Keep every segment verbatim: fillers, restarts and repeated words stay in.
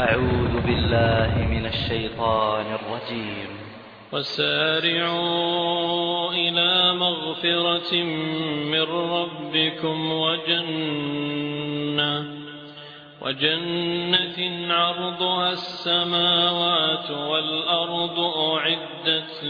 أعوذ بالله من الشيطان الرجيم. وسارعوا إلى مغفرة من ربكم وجنة وجنة عرضها السماوات والأرض أعدت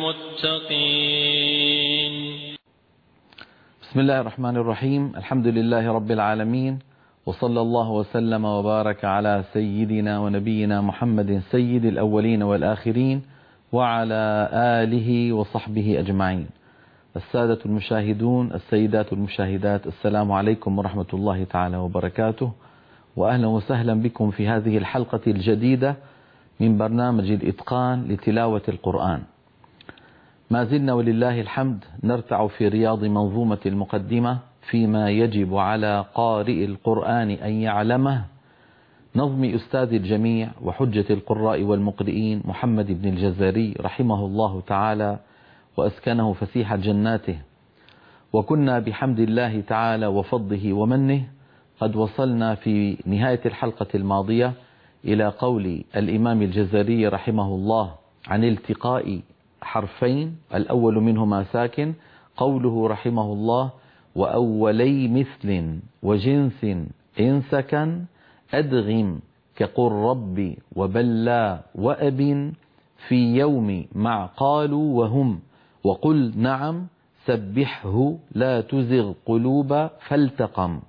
للمتقين. بسم الله الرحمن الرحيم. الحمد لله رب العالمين، وصلى الله وسلم وبارك على سيدنا ونبينا محمد سيد الأولين والآخرين وعلى آله وصحبه أجمعين. السادة المشاهدون، السيدات المشاهدات، السلام عليكم ورحمة الله تعالى وبركاته، وأهلا وسهلا بكم في هذه الحلقة الجديدة من برنامج الإتقان لتلاوة القرآن. ما زلنا ولله الحمد نرتع في رياض منظومة المقدمة فيما يجب على قارئ القرآن أن يعلمه، نظم أستاذ الجميع وحجة القراء والمقرئين محمد بن الجزري رحمه الله تعالى وأسكنه فسيح جناته. وكنا بحمد الله تعالى وفضله ومنه قد وصلنا في نهاية الحلقة الماضية إلى قول الإمام الجزري رحمه الله عن التقاء حرفين، الأول منهما ساكن، قوله رحمه الله: وأولي مثل وجنس إن سكن أدغم كقل ربي وبلا وأب في يوم مع قالوا وهم وقل نعم سبحه لا تزغ قلوب فالتقم.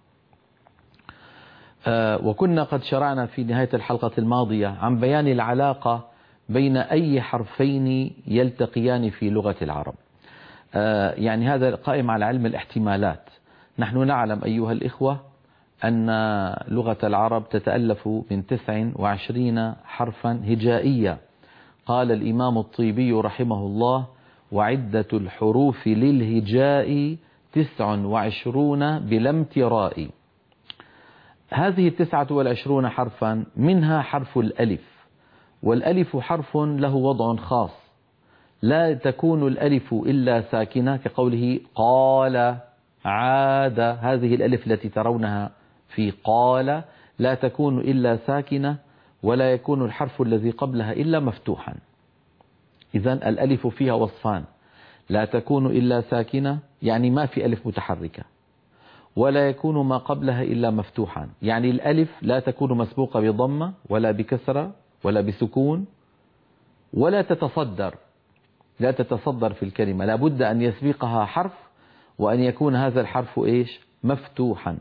آه وكنا قد شرعنا في نهاية الحلقة الماضية عن بيان العلاقة بين أي حرفين يلتقيان في لغة العرب. آه يعني هذا قائم على علم الاحتمالات. نحن نعلم أيها الإخوة أن لغة العرب تتألف من تسع وعشرين حرفا هجائية. قال الإمام الطيبي رحمه الله: وعدة الحروف للهجاء تسع وعشرون بلا امتراء. هذه التسعة والعشرون حرفا منها حرف الألف، والألف حرف له وضع خاص، لا تكون الألف إلا ساكنة كقوله قال عاد. هذه الألف التي ترونها في قال لا تكون إلا ساكنة، ولا يكون الحرف الذي قبلها إلا مفتوحا. إذن الألف فيها وصفان: لا تكون إلا ساكنة يعني ما في ألف متحركة، ولا يكون ما قبلها إلا مفتوحا يعني الألف لا تكون مسبوقة بضمة ولا بكسرة ولا بسكون، ولا تتصدر لا تتصدر في الكلمة، لا بد أن يسبقها حرف، وأن يكون هذا الحرف إيش؟ مفتوحا.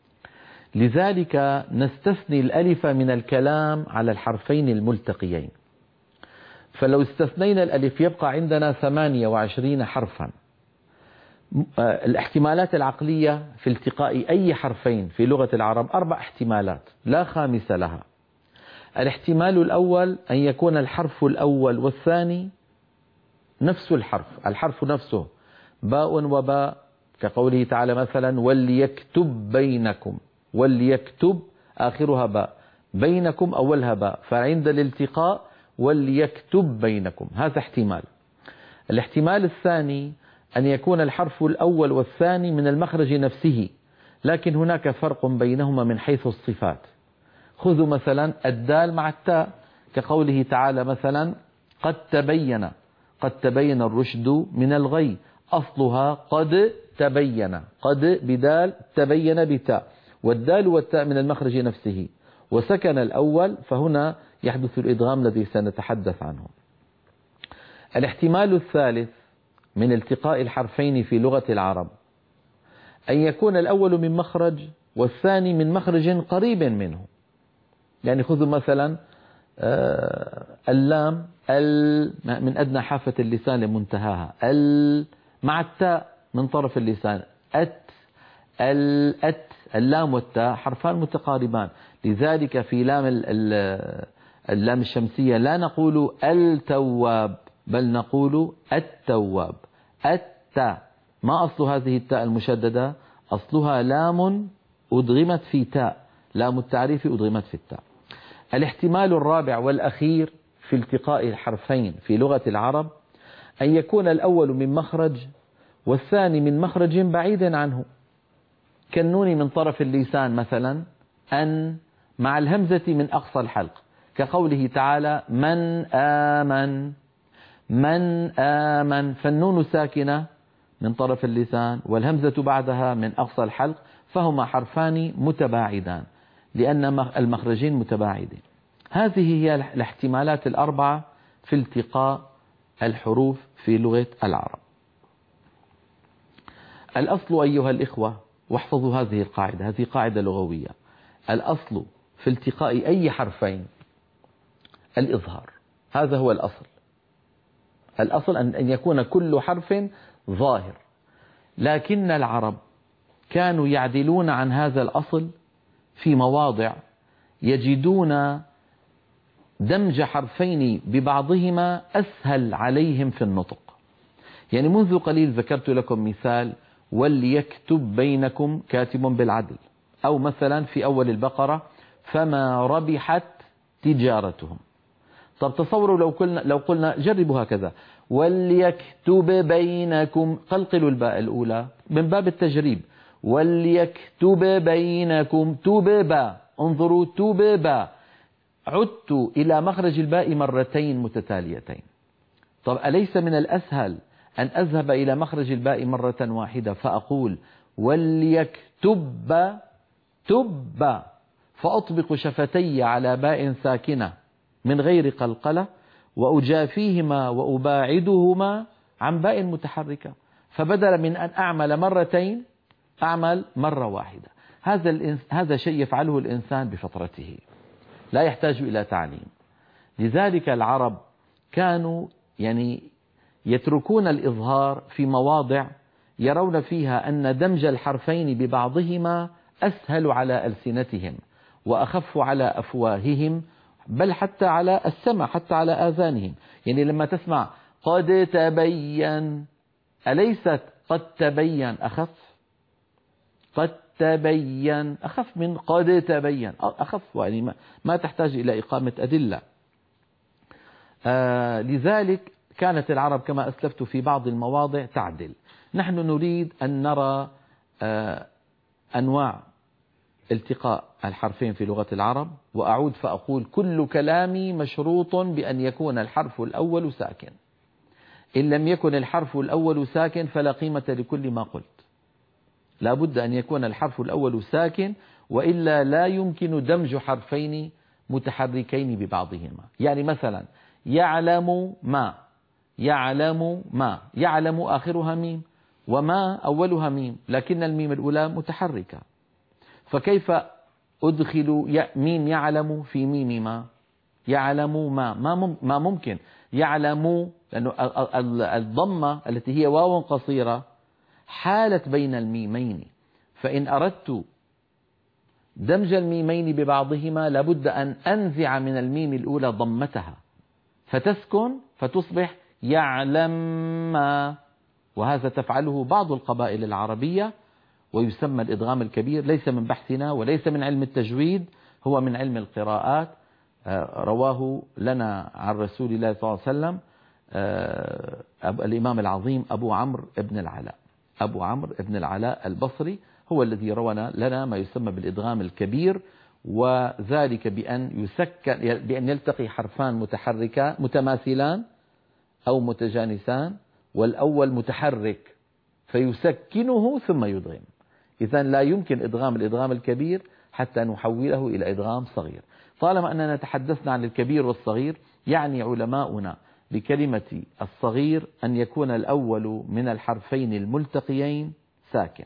لذلك نستثني الألف من الكلام على الحرفين الملتقيين. فلو استثنينا الألف يبقى عندنا ثمانية وعشرين حرفا. الاحتمالات العقلية في التقاء أي حرفين في لغة العرب أربع احتمالات لا خامس لها. الاحتمال الأول أن يكون الحرف الأول والثاني نفس الحرف، الحرف نفسه باء وباء، كقوله تعالى مثلا: وليكتب بينكم، وليكتب آخرها باء، بينكم أولها باء، فعند الالتقاء وليكتب بينكم. هذا احتمال. الاحتمال الثاني أن يكون الحرف الأول والثاني من المخرج نفسه، لكن هناك فرق بينهما من حيث الصفات. خذوا مثلا الدال مع التاء، كقوله تعالى مثلا: قد تبين، قد تبين الرشد من الغي، أصلها قد تبين، قد بدال تبين بتاء، والدال والتاء من المخرج نفسه، وسكن الأول، فهنا يحدث الإدغام الذي سنتحدث عنه. الاحتمال الثالث من التقاء الحرفين في لغة العرب أن يكون الأول من مخرج والثاني من مخرج قريب منه. يعني خذوا مثلا اللام ال من أدنى حافة اللسان لمنتهاها، ال مع التاء من طرف اللسان، أت ال أت، اللام والتاء حرفان متقاربان. لذلك في لام اللام الشمسية لا نقول التواب، بل نقول التواب. التاء ما أصل هذه التاء المشددة؟ أصلها لام أدغمت في تاء، لام التعريف أدغمت في التاء. الاحتمال الرابع والأخير في التقاء الحرفين في لغة العرب أن يكون الأول من مخرج والثاني من مخرج بعيد عنه، كالنون من طرف اللسان مثلا، أن مع الهمزة من أقصى الحلق، كقوله تعالى من آمن، من آمن، فالنون ساكنة من طرف اللسان والهمزة بعدها من أقصى الحلق، فهما حرفان متباعدان لأن المخرجين متباعدين. هذه هي الاحتمالات الأربعة في التقاء الحروف في لغة العرب. الأصل أيها الإخوة، واحفظوا هذه القاعدة، هذه قاعدة لغوية، الأصل في التقاء أي حرفين الإظهار، هذا هو الأصل. الأصل أن يكون كل حرف ظاهر، لكن العرب كانوا يعدلون عن هذا الأصل في مواضع يجدون دمج حرفين ببعضهما أسهل عليهم في النطق. يعني منذ قليل ذكرت لكم مثال وليكتب بينكم كاتب بالعدل، أو مثلا في أول البقرة فما ربحت تجارتهم. طب تصوروا لو قلنا, لو قلنا جربوا هكذا وليكتب بينكم، قلقلوا الباء الأولى من باب التجريب، وليكتب بينكم تببا، انظروا تببا، عدت إلى مخرج الباء مرتين متتاليتين. طب أليس من الأسهل أن أذهب إلى مخرج الباء مرة واحدة فأقول وليكتب تب، فأطبق شفتي على باء ساكنة من غير قلقلة وأجافيهما وأباعدهما عن باء متحركة، فبدل من أن أعمل مرتين أعمل مرة واحدة. هذا هذا شيء يفعله الإنسان بفطرته، لا يحتاج إلى تعليم. لذلك العرب كانوا يعني يتركون الإظهار في مواضع يرون فيها أن دمج الحرفين ببعضهما أسهل على ألسنتهم وأخف على أفواههم، بل حتى على السمع، حتى على آذانهم. يعني لما تسمع قد تبين، أليست قد تبين أخف؟ قد تبين أخف من قد تبين، أخف، يعني ما, ما تحتاج إلى إقامة أدلة. آه لذلك كانت العرب كما أسلفت في بعض المواضع تعدل. نحن نريد أن نرى آه أنواع التقاء الحرفين في لغة العرب، وأعود فأقول كل كلامي مشروط بأن يكون الحرف الأول ساكن. إن لم يكن الحرف الأول ساكن فلا قيمة لكل ما قلت، لا بد أن يكون الحرف الأول ساكن، وإلا لا يمكن دمج حرفين متحركين ببعضهما. يعني مثلا يعلم ما، يعلم ما، يعلم آخرها ميم وما أولها ميم، لكن الميم الأولى متحركة، فكيف أدخل ميم يعلم في ميم ما؟ يعلم ما ما ممكن. يعلم لأنه الضمة التي هي واو قصيرة حالت بين الميمين، فإن أردت دمج الميمين ببعضهما لابد أن أنزع من الميم الأولى ضمتها فتسكن فتصبح يعلم ما، وهذا تفعله بعض القبائل العربية ويسمى الإدغام الكبير، ليس من بحثنا وليس من علم التجويد، هو من علم القراءات. رواه لنا عن رسول الله صلى الله عليه وسلم الإمام العظيم أبو عمرو بن العلاء، أبو عمرو بن العلاء البصري هو الذي روى لنا ما يسمى بالإدغام الكبير، وذلك بأن يسكن بأن يلتقي حرفان متحركان متماثلان أو متجانسان، والأول متحرك فيسكنه ثم يدغم. إذن لا يمكن إدغام الإدغام الكبير حتى نحوله إلى إدغام صغير. طالما أننا تحدثنا عن الكبير والصغير، يعني علماؤنا بكلمة الصغير أن يكون الأول من الحرفين الملتقيين ساكن،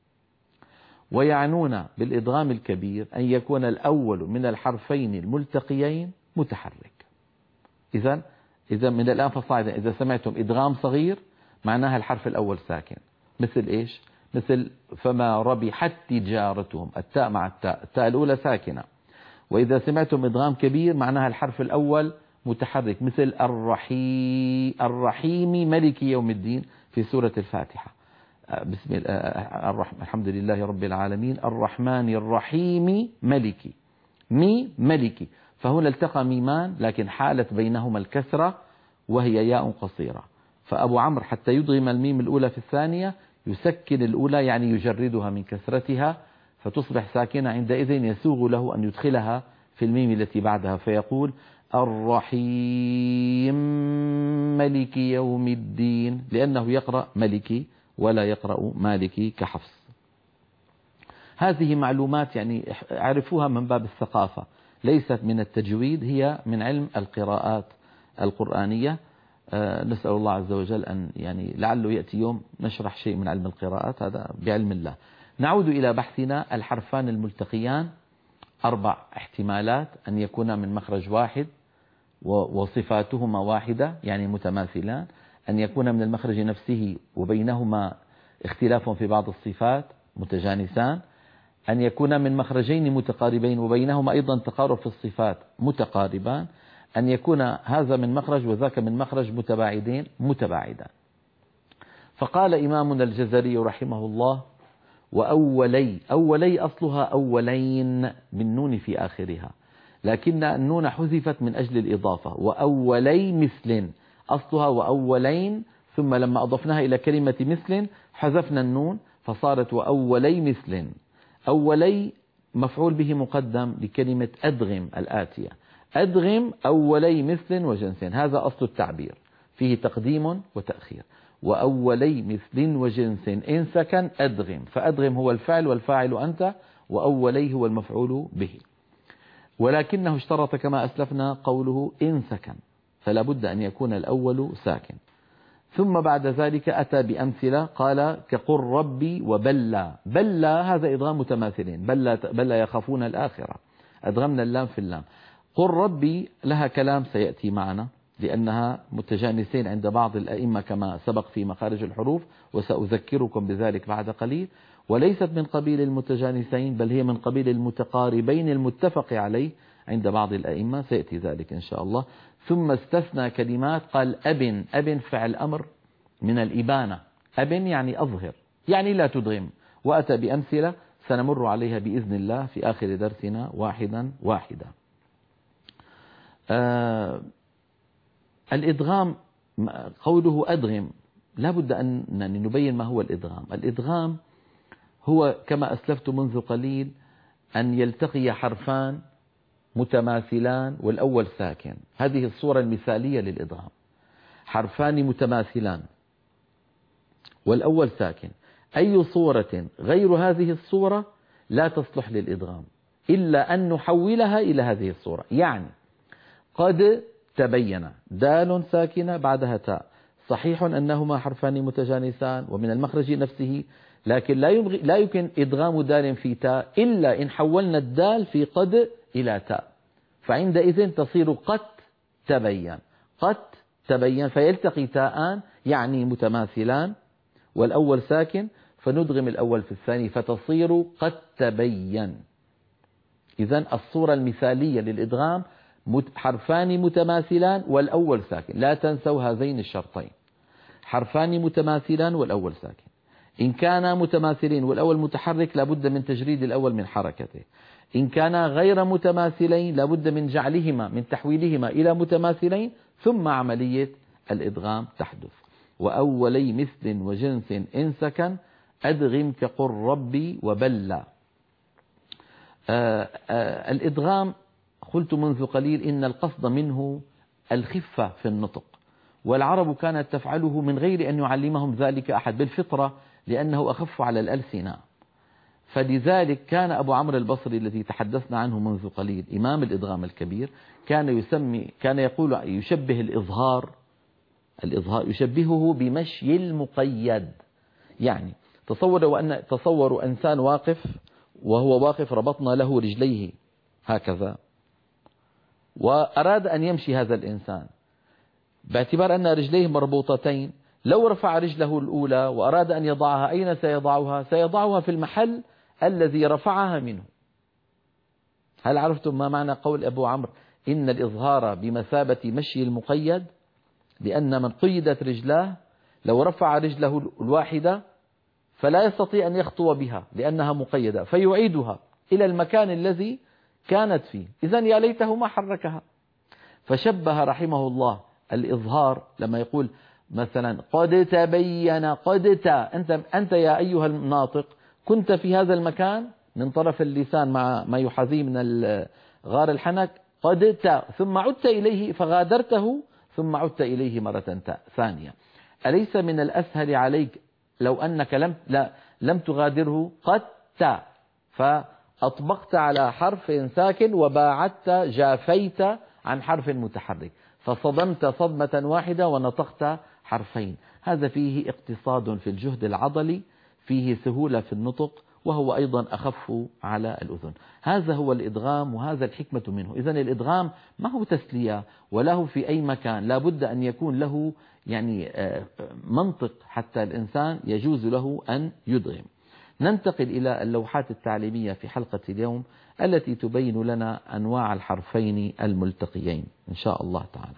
ويعنون بالإدغام الكبير أن يكون الأول من الحرفين الملتقيين متحرك. إذن إذا من الآن فصاعدا إذا سمعتم إدغام صغير معناها الحرف الأول ساكن، مثل إيش؟ مثل فما ربحت تجارتهم، التاء مع التاء، التاء الأولى ساكنة. وإذا سمعتم إدغام كبير معناها الحرف الأول متحرك، مثل الرحيم، الرحيم ملك يوم الدين في سورة الفاتحة. بسم الله الرحمن الحمد لله رب العالمين الرحمن الرحيم ملكي، مي ملكي، فهنا التقى ميمان لكن حالت بينهما الكسرة وهي ياء قصيرة، فأبو عمرو حتى يدغم الميم الأولى في الثانية يسكن الأولى، يعني يجردها من كسرتها فتصبح ساكنة، عندئذ يسوغ له أن يدخلها في الميم التي بعدها فيقول الرحيم ملك يوم الدين، لأنه يقرأ ملكي ولا يقرأ مالكي كحفص. هذه معلومات يعني اعرفوها من باب الثقافة، ليست من التجويد، هي من علم القراءات القرآنية. أه نسأل الله عز وجل أن يعني لعله يأتي يوم نشرح شيء من علم القراءات، هذا بعلم الله. نعود إلى بحثنا. الحرفان الملتقيان أربع احتمالات: أن يكونا من مخرج واحد وصفاتهما واحدة يعني متماثلان، أن يكون من المخرج نفسه وبينهما اختلاف في بعض الصفات متجانسان، أن يكون من مخرجين متقاربين وبينهما أيضا تقارب في الصفات متقاربان، أن يكون هذا من مخرج وذاك من مخرج متباعدين متباعدان. فقال إمامنا الجزري رحمه الله: وأولي، أولي أصلها أولين بالنون في آخرها، لكن النون حذفت من أجل الإضافة. وأولي مثل أصلها وأولين، ثم لما أضفناها إلى كلمة مثل حذفنا النون فصارت وأولي مثل. أولي مفعول به مقدم لكلمة أدغم الآتية، أدغم أولي مثل وجنس، هذا أصل التعبير فيه تقديم وتأخير. وأولي مثل وجنس إن سكن أدغم، فأدغم هو الفعل والفاعل أنت، وأولي هو المفعول به. ولكنه اشترط كما أسلفنا قوله إن سكن، فلا بد أن يكون الأول ساكن. ثم بعد ذلك أتى بأمثلة، قال كقل ربي وبلى. بلى هذا إدغام متماثلين، بلى, بلى يخافون الآخرة، أدغمنا اللام في اللام. قل ربي لها كلام سيأتي معنا لأنها متجانسين عند بعض الأئمة كما سبق في مخارج الحروف، وسأذكركم بذلك بعد قليل. وليست من قبيل المتجانسين، بل هي من قبيل المتقاربين المتفق عليه عند بعض الأئمة، سيأتي ذلك إن شاء الله. ثم استثنى كلمات، قال أبن. أبن فعل أمر من الإبانة، أبن يعني أظهر، يعني لا تدغم. وأتى بأمثلة سنمر عليها بإذن الله في آخر درسنا واحدا واحدا. آه الإدغام، قوله أدغم لا بد أن نبين ما هو الإدغام. الإدغام هو كما أسلفت منذ قليل أن يلتقي حرفان متماثلان والأول ساكن، هذه الصورة المثالية للإدغام. حرفان متماثلان والأول ساكن، أي صورة غير هذه الصورة لا تصلح للإدغام إلا أن نحولها إلى هذه الصورة. يعني قد تبين دال ساكنة بعدها تاء، صحيح أنهما حرفان متجانسان ومن المخرج نفسه، لكن لا يمغي لا يمكن إدغام دال في تاء إلا إن حولنا الدال في قد إلى تاء، فعندئذ تصير قد تبين. قد تبين فيلتقي تاءان يعني متماثلان والأول ساكن، فندغم الأول في الثاني فتصير قد تبين. إذن الصورة المثالية للإدغام حرفان متماثلان والأول ساكن، لا تنسوا هذين الشرطين، حرفان متماثلان والأول ساكن. إن كانا متماثلين والأول متحرك لابد من تجريد الأول من حركته، إن كانا غير متماثلين لابد من جعلهما من تحويلهما إلى متماثلين ثم عملية الإدغام تحدث. وأولي مثل وجنس إن سكن أدغم كقل ربي وبلى. آآ آآ الإدغام قلت منذ قليل إن القصد منه الخفة في النطق، والعرب كانت تفعله من غير أن يعلمهم ذلك أحد بالفطرة، لأنه أخف على الألسنة. فلذلك كان أبو عمرو البصري الذي تحدثنا عنه منذ قليل إمام الإدغام الكبير كان يسمي كان يقول يشبه الإظهار الإظهار يشبهه بمشي المقيد. يعني تصوروا أن تصوروا إنسان واقف، وهو واقف ربطنا له رجليه هكذا، وأراد أن يمشي هذا الإنسان باعتبار أن رجليه مربوطتين، لو رفع رجله الأولى وأراد أن يضعها أين سيضعها؟ سيضعها في المحل الذي رفعها منه. هل عرفتم ما معنى قول أبو عمرو إن الإظهار بمثابة مشي المقيد؟ لأن من قيدت رجلاه لو رفع رجله الواحدة فلا يستطيع أن يخطو بها لأنها مقيدة، فيعيدها إلى المكان الذي كانت فيه. إذن يا ليته ما حركها. فشبه رحمه الله الإظهار لما يقول مثلا قد تبين قد تا، أنت, أنت يا أيها الناطق كنت في هذا المكان من طرف اللسان مع ما يحاذيه من غار الحنك قد تاء ثم عدت إليه فغادرته ثم عدت إليه مرة ثانية. أليس من الأسهل عليك لو أنك لم لا لم تغادره قد تاء فأطبقت على حرف ساكن وباعدت جافيت عن حرف متحرك فصدمت صدمة واحدة ونطقت حرفين. هذا فيه اقتصاد في الجهد العضلي، فيه سهولة في النطق، وهو أيضا أخف على الأذن. هذا هو الإدغام وهذا الحكمة منه. إذن الإدغام ما هو تسلية وله في أي مكان، لا بد أن يكون له يعني منطق حتى الإنسان يجوز له أن يدغم. ننتقل إلى اللوحات التعليمية في حلقة اليوم التي تبين لنا أنواع الحرفين الملتقيين إن شاء الله تعالى.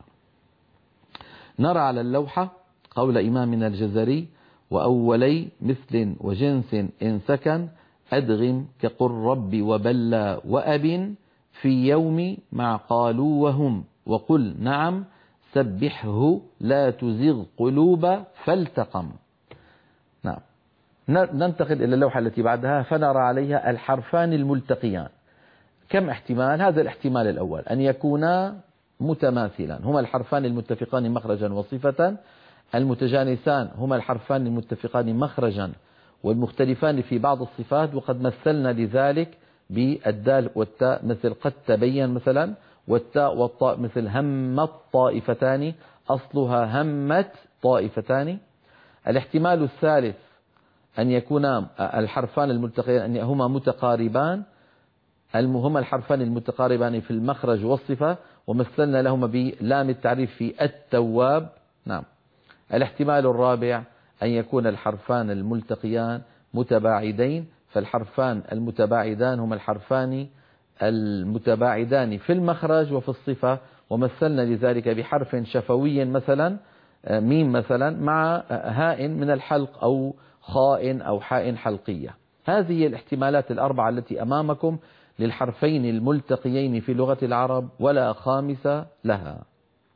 نرى على اللوحة قول إمامنا الجزري: وأولي مثل وجنس إن سكن أدغم كقل رب وبلى وأب في يوم مع قالوا وهم وقل نعم سبحه لا تزغ قلوب فالتقم. نعم. ننتقل إلى اللوحة التي بعدها فنرى عليها الحرفان الملتقيان. كم احتمال؟ هذا الاحتمال الأول أن يكونا متماثلا، هما الحرفان المتفقان مخرجا وصفة. المتجانسان هما الحرفان المتفقان مخرجا والمختلفان في بعض الصفات، وقد مثلنا لذلك بالدال والتاء مثل قد تبين مثلا، والتاء والطاء مثل همت طائفتان أصلها همت طائفتان. الاحتمال الثالث أن يكونا الحرفان الملتقيان أن هما متقاربان، هما الحرفان المتقاربان في المخرج والصفة، ومثلنا لهما بلام التعريف في التواب. نعم. الاحتمال الرابع أن يكون الحرفان الملتقيان متباعدين، فالحرفان المتباعدان هما الحرفان المتباعدان في المخرج وفي الصفة، ومثلنا لذلك بحرف شفوي مثلا ميم مثلا مع هاء من الحلق أو خاء أو حاء حلقية. هذه الاحتمالات الأربعة التي أمامكم للحرفين الملتقيين في لغة العرب ولا خامس لها.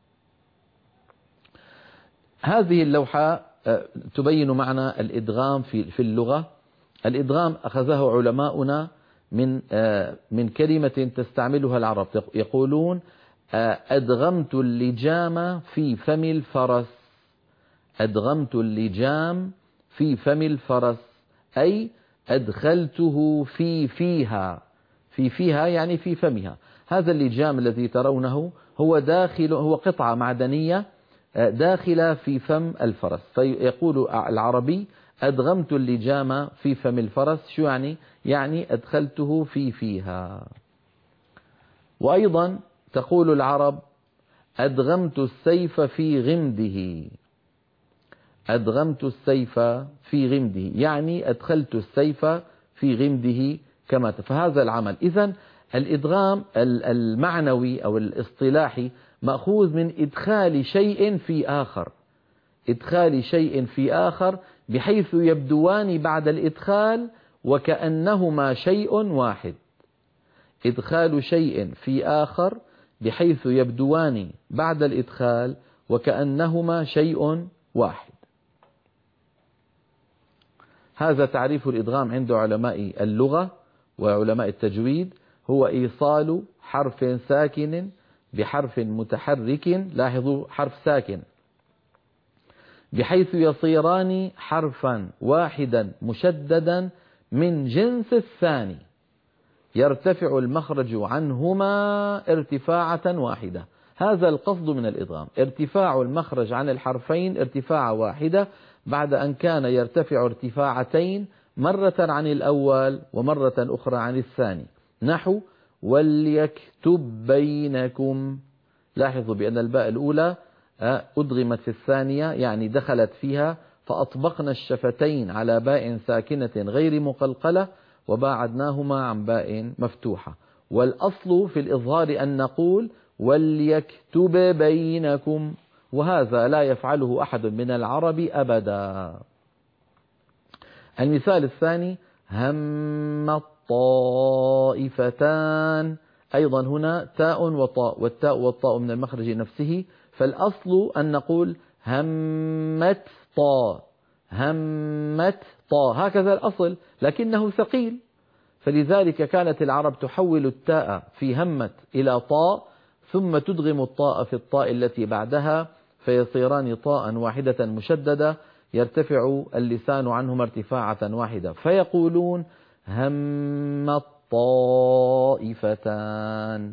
هذه اللوحة تبين معنى الإدغام في في اللغة. الإدغام أخذه علماؤنا من من كلمة تستعملها العرب، يقولون أدغمت اللجام في فم الفرس. أدغمت اللجام في فم الفرس أي أدخلته في فيها. في فيها يعني في فمها. هذا اللجام الذي ترونه هو داخل، هو قطعة معدنية داخلة في فم الفرس، فيقول العربي أدغمت اللجام في فم الفرس. شو يعني؟ يعني أدخلته في فيها. وأيضا تقول العرب أدغمت السيف في غمده. أدغمت السيف في غمده يعني أدخلت السيف في غمده كما. فهذا العمل. إذن الإدغام المعنوي أو الاصطلاحي مأخوذ من إدخال شيء في آخر، إدخال شيء في آخر بحيث يبدوان بعد الإدخال وكأنهما شيء واحد. إدخال شيء في آخر بحيث يبدوان بعد الإدخال وكأنهما شيء واحد. هذا تعريف الإدغام عند علماء اللغة وعلماء التجويد: هو إيصال حرف ساكن بحرف متحرك، لاحظوا حرف ساكن، بحيث يصيران حرفا واحدا مشددا من جنس الثاني يرتفع المخرج عنهما ارتفاعة واحدة. هذا القصد من الإدغام، ارتفاع المخرج عن الحرفين ارتفاعة واحدة بعد أن كان يرتفع ارتفاعتين مرة عن الأول ومرة أخرى عن الثاني. نحو وليكتب بينكم. لاحظوا بأن الباء الأولى أدغمت في الثانية يعني دخلت فيها، فأطبقنا الشفتين على باء ساكنة غير مقلقلة وباعدناهما عن باء مفتوحة. والأصل في الإظهار أن نقول وليكتب بينكم، وهذا لا يفعله أحد من العرب أبدا. المثال الثاني هم الطائفتان، أيضا هنا تاء وطاء، والتاء والطاء من المخرج نفسه، فالأصل أن نقول همت طاء، همت طاء، هكذا الأصل، لكنه ثقيل فلذلك كانت العرب تحول التاء في همت إلى طاء ثم تدغم الطاء في الطاء التي بعدها فيصيران طاء واحدة مشددة يرتفع اللسان عنهما ارتفاعة واحدة فيقولون هم الطائفتان.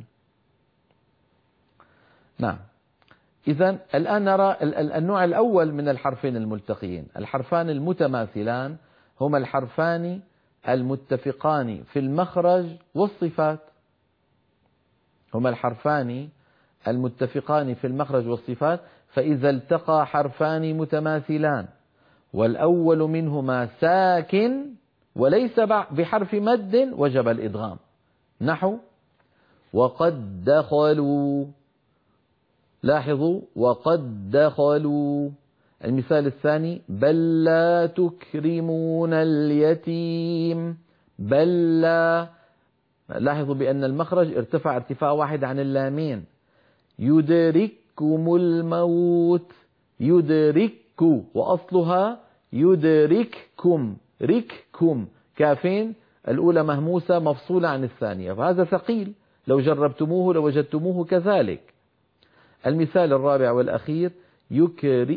نعم. إذن الآن نرى النوع الأول من الحرفين الملتقيين. الحرفان المتماثلان هما الحرفان المتفقان في المخرج والصفات. هما الحرفان المتفقان في المخرج والصفات. فإذا التقى حرفان متماثلان والأول منهما ساكن وليس بحرف مد وجب الإدغام. نحو وقد دخلوا. لاحظوا وقد دخلوا. المثال الثاني بل لا تكرمون اليتيم. بل لا. لاحظوا بأن المخرج ارتفع ارتفاع واحد عن اللامين. يدرككم الموت. يدرك وأصلها يدرككم. رككم كافين الأولى مهموسة مفصولة عن الثانية فهذا ثقيل لو جربتموه لوجدتموه كذلك. المثال الرابع والأخير يكره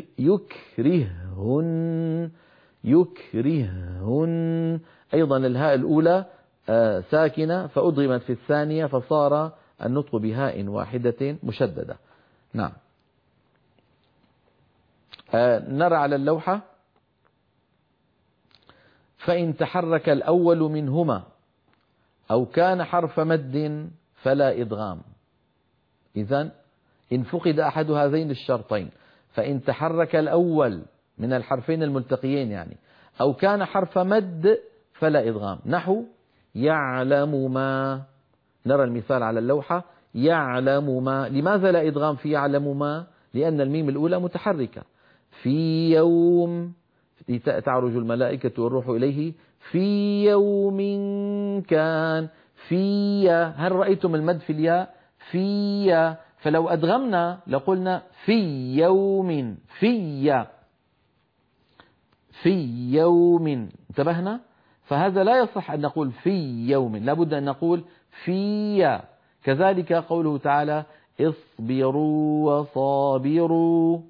يكرهن. يكرهن أيضا الهاء الأولى ساكنة فأضغمت في الثانية فصار النطق بهاء واحدة مشددة. نعم. نرى على اللوحة فإن تحرك الأول منهما أو كان حرف مد فلا إدغام. إذن إن فقد أحد هذين الشرطين فإن تحرك الأول من الحرفين الملتقيين يعني أو كان حرف مد فلا إدغام. نحو يعلم ما. نرى المثال على اللوحة يعلم ما. لماذا لا إدغام في يعلم ما؟ لأن الميم الأولى متحركة. في يوم تعرج الملائكة والروح إليه في يوم كان. في هل رأيتم المد في الياء؟ في فلو أدغمنا لقلنا في يوم. في في يوم. انتبهنا؟ فهذا لا يصح أن نقول في يوم لابد أن نقول في. كذلك قوله تعالى اصبروا وصابروا.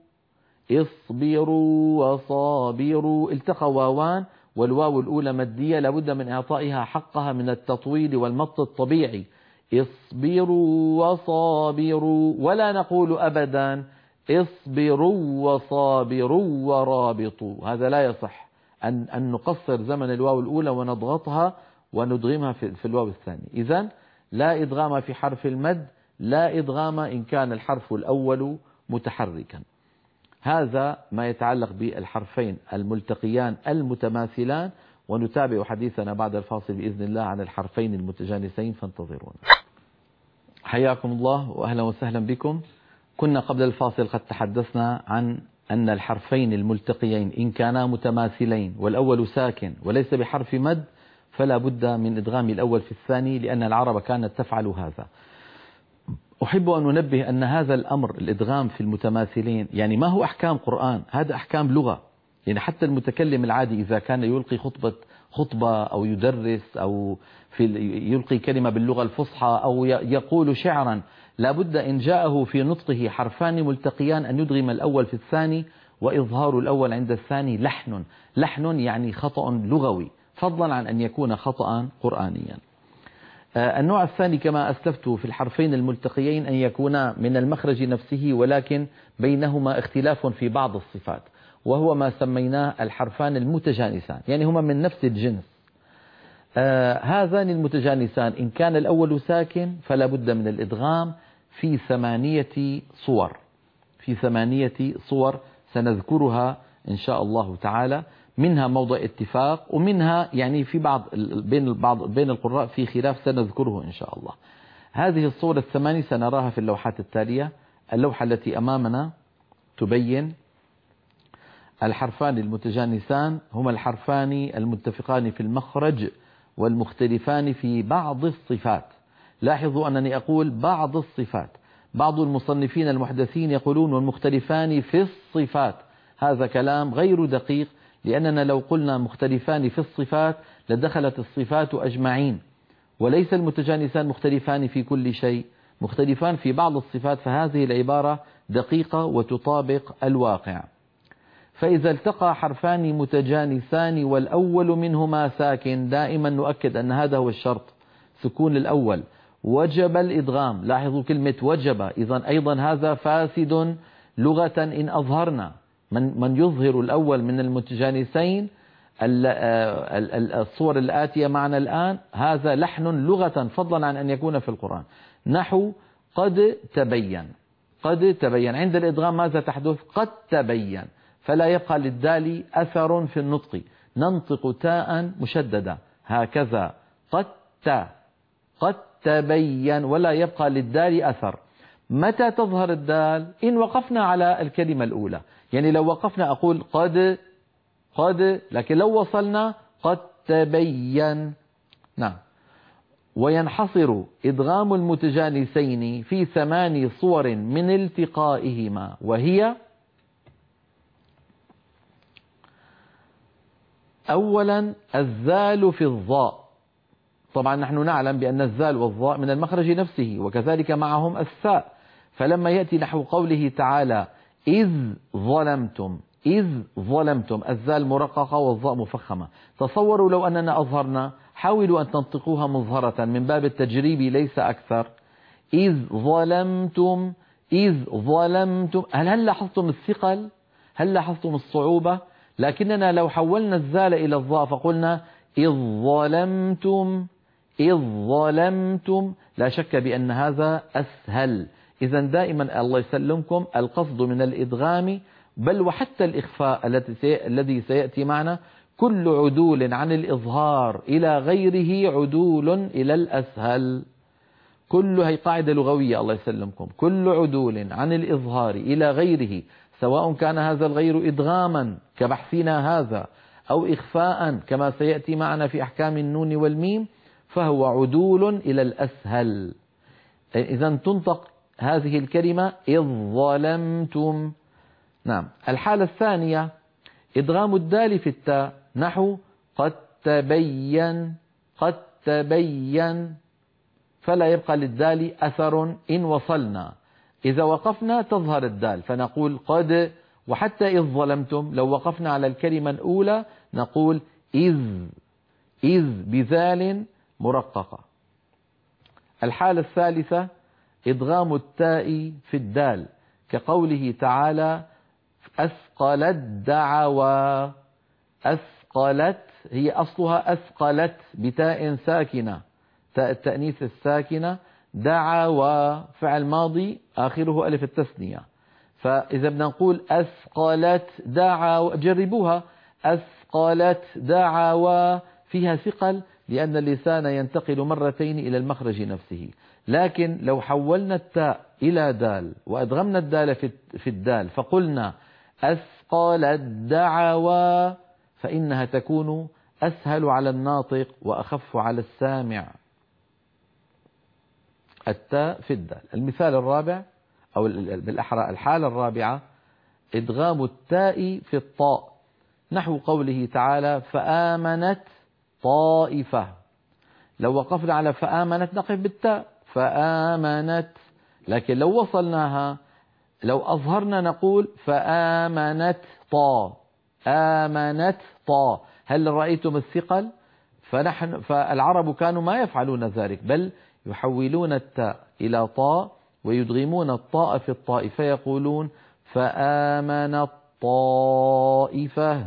اصبروا وصابروا التقى واوان والواو الأولى مدية لابد من إعطائها حقها من التطويل والمط الطبيعي. اصبروا وصابروا ولا نقول أبدا اصبروا وصابروا ورابطوا. هذا لا يصح أن, أن نقصر زمن الواو الأولى ونضغطها وندغمها في, في الواو الثاني. إذن لا إدغام في حرف المد لا إدغام إن كان الحرف الأول متحركا. هذا ما يتعلق بالحرفين الملتقيان المتماثلان ونتابع حديثنا بعد الفاصل بإذن الله عن الحرفين المتجانسين فانتظرونا. حياكم الله وأهلا وسهلا بكم. كنا قبل الفاصل قد تحدثنا عن أن الحرفين الملتقيين إن كانا متماثلين والأول ساكن وليس بحرف مد فلا بد من إدغام الأول في الثاني لأن العرب كانت تفعل هذا. أحب أن ننبه أن هذا الأمر الإدغام في المتماثلين يعني ما هو أحكام قرآن، هذا أحكام لغة. يعني حتى المتكلم العادي إذا كان يلقي خطبة خطبة أو يدرس أو في يلقي كلمة باللغة الفصحى أو يقول شعرا لابد إن جاءه في نطقه حرفان ملتقيان أن يدغم الأول في الثاني وإظهار الأول عند الثاني لحن. لحن يعني خطأ لغوي فضلا عن أن يكون خطأ قرآنيا. النوع الثاني كما أسلفت في الحرفين الملتقيين أن يكونا من المخرج نفسه ولكن بينهما اختلاف في بعض الصفات وهو ما سميناه الحرفان المتجانسان يعني هما من نفس الجنس. آه هذان المتجانسان إن كان الأول ساكن فلا بد من الإدغام في ثمانية صور. في ثمانية صور سنذكرها إن شاء الله تعالى منها موضع اتفاق ومنها يعني في بعض بين البعض بين القراء في خلاف سنذكره إن شاء الله. هذه الصور الثمانية سنراها في اللوحات التالية. اللوحة التي أمامنا تبين الحرفان المتجانسان هما الحرفان المتفقان في المخرج والمختلفان في بعض الصفات. لاحظوا أنني أقول بعض الصفات. بعض المصنفين المحدثين يقولون والمختلفان في الصفات. هذا كلام غير دقيق لأننا لو قلنا مختلفان في الصفات لدخلت الصفات أجمعين وليس المتجانسان مختلفان في كل شيء، مختلفان في بعض الصفات، فهذه العبارة دقيقة وتطابق الواقع. فإذا التقى حرفان متجانسان والأول منهما ساكن، دائما نؤكد أن هذا هو الشرط، سكون الأول، وجب الإدغام. لاحظوا كلمة وجب، إذن أيضا هذا فاسد لغة إن أظهرنا. من, من يظهر الأول من المتجانسين الصور الآتية معنا الآن، هذا لحن لغة فضلا عن أن يكون في القرآن. نحو قد تبين، قد تبين، عند الإدغام ماذا تحدث؟ قد تبين، فلا يبقى للدال أثر في النطق، ننطق تاء مشددة هكذا، قد تا، قد تبين، ولا يبقى للدال أثر. متى تظهر الدال؟ إن وقفنا على الكلمة الأولى، يعني لو وقفنا أقول قد قد، لكن لو وصلنا قد تبين. نعم. وينحصر إدغام المتجانسين في ثمان صور من التقائهما، وهي: أولا الزال في الظاء، طبعا نحن نعلم بأن الزال والظاء من المخرج نفسه، وكذلك معهم الساء. فلما يأتي نحو قوله تعالى إذ ظلمتم، إذ ظلمتم، الزال مرققة والظاء مفخمة. تصوروا لو أننا أظهرنا، حاولوا أن تنطقوها مظهرة من باب التجريب ليس أكثر. إذ ظلمتم، إذ ظلمتم، هل هل لاحظتم الثقل؟ هل لاحظتم الصعوبة؟ لكننا لو حولنا الزال إلى الظاء فقلنا إذ ظلمتم، إذ ظلمتم، لا شك بأن هذا أسهل. إذا دائما الله يسلمكم القصد من الإدغام بل وحتى الإخفاء الذي سيأتي معنا، كل عدول عن الإظهار إلى غيره عدول إلى الأسهل. كل هي قاعدة لغوية الله يسلمكم، كل عدول عن الإظهار إلى غيره، سواء كان هذا الغير إدغاما كبحثنا هذا أو إخفاء كما سيأتي معنا في أحكام النون والميم، فهو عدول إلى الأسهل. إذا تنطق هذه الكلمة إذ ظلمتم. نعم. الحالة الثانية إدغام الدال في التاء، نحو قد تبين، قد تبين، فلا يبقى للدال أثر إن وصلنا. إذا وقفنا تظهر الدال فنقول قد، وحتى إذ ظلمتم لو وقفنا على الكلمة الأولى نقول إذ، إذ بذال مرققة. الحالة الثالثة إدغام التاء في الدال، كقوله تعالى أثقلت دعوى، أثقلت هي أصلها أثقلت بتاء ساكنة، تاء التأنيث الساكنة، دعوى فعل ماضي آخره ألف التثنية. فإذا بدنا نقول أثقلت دعوى، جربوها، أثقلت دعوى فيها ثقل لأن اللسان ينتقل مرتين إلى المخرج نفسه. لكن لو حولنا التاء إلى دال وأدغمنا الدال في الدال فقلنا أثقلت دعوى، فإنها تكون أسهل على الناطق وأخف على السامع. التاء في الدال. المثال الرابع أو بالأحرى الحالة الرابعة إدغام التاء في الطاء، نحو قوله تعالى فآمنت طائفة. لو وقفنا على فآمنت نقف بالتاء فآمنت، لكن لو وصلناها لو أظهرنا نقول فآمنت طا، آمنت طا. هل رأيتم الثقل؟ فنحن فالعرب كانوا ما يفعلون ذلك، بل يحولون التاء إلى طاء ويدغمون الطاء في الطاء فيقولون فآمنت طائفة،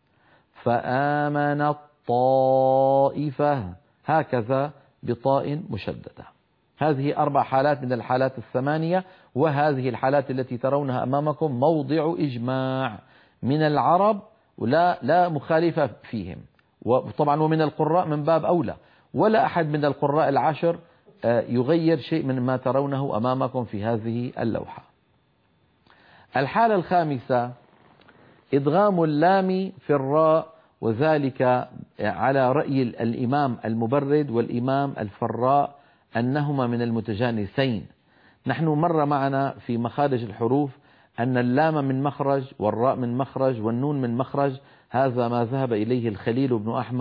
فآمنت طائفة، هكذا بطاء مشددة. هذه أربع حالات من الحالات الثمانية، وهذه الحالات التي ترونها أمامكم موضع إجماع من العرب ولا لا مخالفة فيهم، وطبعا ومن القراء من باب أولى، ولا أحد من القراء العشر يغير شيء من ما ترونه أمامكم في هذه اللوحة. الحالة الخامسة إدغام اللام في الراء، وذلك على رأي الإمام المبرد والإمام الفراء أنهما من المتجانسين. نحن مر معنا في مخارج الحروف أن اللام من مخرج والراء من مخرج والنون من مخرج، هذا ما ذهب إليه الخليل بن أحمد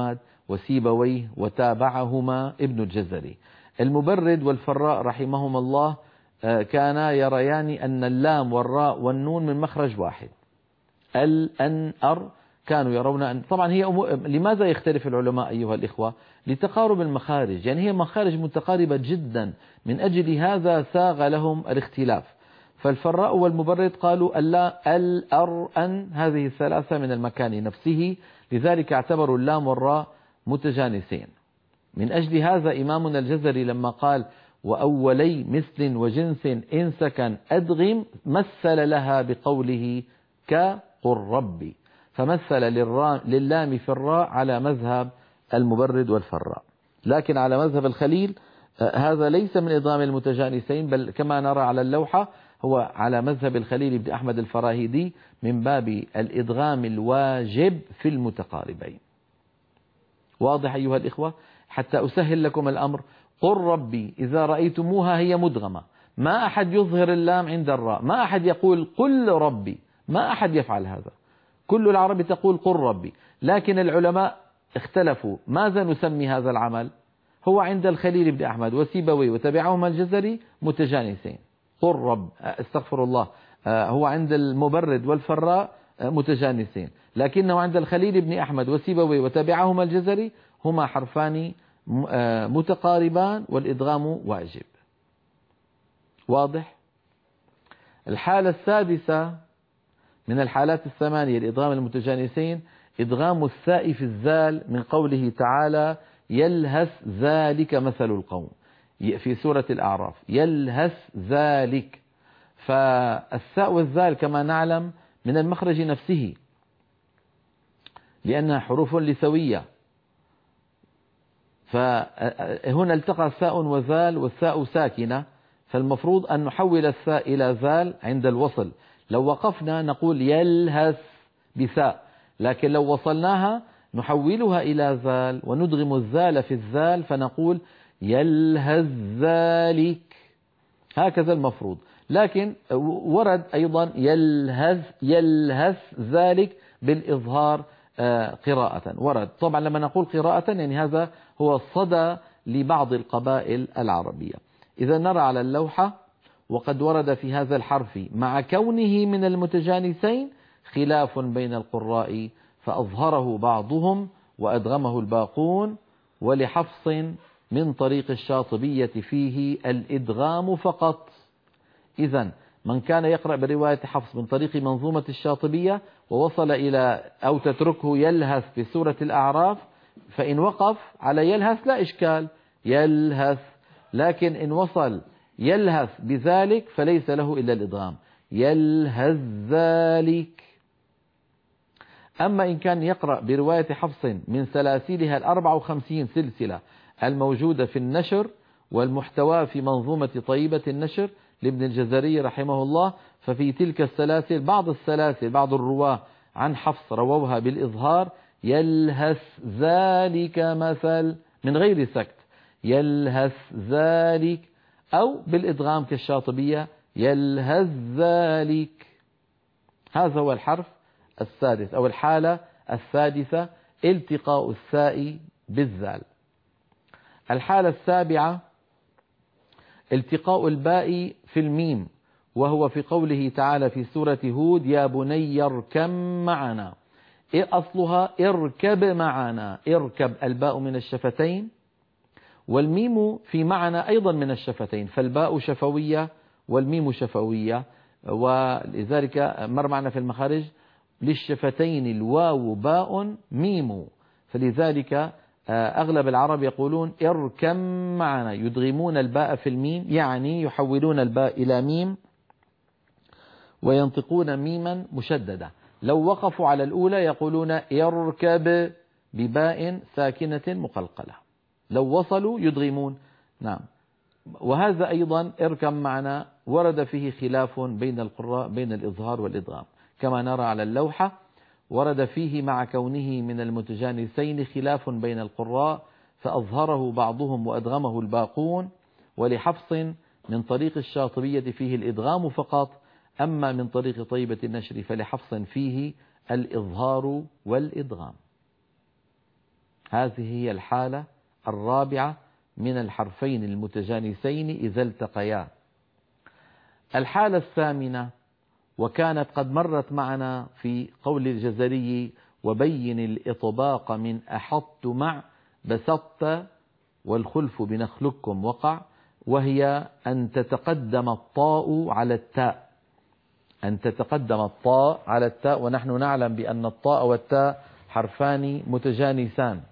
وسيبويه وتابعهما ابن الجزري. المبرد والفراء رحمهما الله كانا يريان أن اللام والراء والنون من مخرج واحد. ال أن أر كانوا يرون أن طبعا هي أمو... لماذا يختلف العلماء أيها الإخوة؟ لتقارب المخارج، يعني هي مخارج متقاربة جدا، من أجل هذا ساغ لهم الاختلاف. فالفراء والمبرد قالوا اللا ال أر أن هذه الثلاثة من المكان نفسه، لذلك اعتبروا اللام والراء متجانسين. من أجل هذا إمامنا الجزري لما قال وأولي مثل وجنس إن سكن أدغم مثل لها بقوله كقل ربي، فمثل للام في الراء على مذهب المبرد والفراء. لكن على مذهب الخليل هذا ليس من إضغام المتجانسين، بل كما نرى على اللوحة هو على مذهب الخليل بن أحمد الفراهيدي من باب الإدغام الواجب في المتقاربين. واضح أيها الإخوة؟ حتى أسهل لكم الأمر، قل ربي إذا رأيتموها هي مدغمة، ما أحد يظهر اللام عند الراء، ما أحد يقول قل ربي، ما أحد يفعل هذا، كل العرب تقول قل ربي. لكن العلماء اختلفوا ماذا نسمي هذا العمل. هو عند الخليل بن أحمد وسيبوي وتبعهما الجزري متجانسين، قل رب استغفر الله. هو عند المبرد والفراء متجانسين، لكنه عند الخليل بن أحمد وسيبوي وتبعهما الجزري هما حرفان متقاربان والإدغام واجب. واضح؟ الحالة السادسة من الحالات الثمانية لإدغام المتجانسين إدغام الثاء في الزال من قوله تعالى يلهث ذلك مثل القوم في سورة الأعراف، يلهث ذلك. فالثاء والزال كما نعلم من المخرج نفسه لأنها حروف لثوية، فهنا التقى ثاء وزال والثاء ساكنة، فالمفروض أن نحول الثاء إلى زال عند الوصل. لو وقفنا نقول يلهث بثاء، لكن لو وصلناها نحولها إلى زال وندغم الزال في الزال فنقول يلهث ذلك، هكذا المفروض. لكن ورد أيضا يلهث يلهث ذلك بالإظهار قراءة، ورد. طبعا لما نقول قراءة يعني هذا هو الصدى لبعض القبائل العربية. إذا نرى على اللوحة وقد ورد في هذا الحرف مع كونه من المتجانسين خلاف بين القراء، فأظهره بعضهم وأدغمه الباقون، ولحفص من طريق الشاطبية فيه الإدغام فقط. إذن من كان يقرأ برواية حفص من طريق منظومة الشاطبية ووصل إلى أو تتركه يلهث في سورة الأعراف، فإن وقف على يلهث لا إشكال يلهث، لكن إن وصل يلهث بذلك فليس له إلا الإدغام يلهث ذلك. أما إن كان يقرأ برواية حفص من سلاسلها الأربع وخمسين سلسلة الموجودة في النشر والمحتوى في منظومة طيبة النشر لابن الجزري رحمه الله، ففي تلك السلاسل بعض السلاسل بعض الرواه عن حفص رووها بالإظهار يلهث ذلك مثل من غير سكت يلهث ذلك، أو بالإدغام كالشاطبية يلهث ذلك. هذا هو الحرف السادس أو الحالة السادسة، التقاء الثاء بالذال. الحالة السابعة التقاء الباء في الميم، وهو في قوله تعالى في سورة هود يا بني اركب معنا. إيه أصلها؟ اركب معنا، اركب الباء من الشفتين والميم في معنى أيضا من الشفتين، فالباء شفوية والميم شفوية، ولذلك مر معنا في المخارج للشفتين الواو باء ميم، فلذلك أغلب العرب يقولون اركب معنا، يدغمون الباء في الميم، يعني يحولون الباء إلى ميم وينطقون ميما مشددة. لو وقفوا على الأولى يقولون اركب بباء ساكنة مقلقلة، لو وصلوا يدغمون. نعم. وهذا أيضا اركب معنا ورد فيه خلاف بين القراء بين الإظهار والإدغام، كما نرى على اللوحة ورد فيه مع كونه من المتجانسين خلاف بين القراء، فأظهره بعضهم وأدغمه الباقون، ولحفص من طريق الشاطبية فيه الإدغام فقط، أما من طريق طيبة النشر فلحفص فيه الإظهار والإدغام. هذه هي الحالة الرابعة من الحرفين المتجانسين إذا التقيا. الحالة الثامنة وكانت قد مرت معنا في قول الجزري وبين الإطباق من أحط مع بسطت والخلف بنخلكم وقع، وهي أن تتقدم الطاء على التاء، أن تتقدم الطاء على التاء، ونحن نعلم بأن الطاء والتاء حرفان متجانسان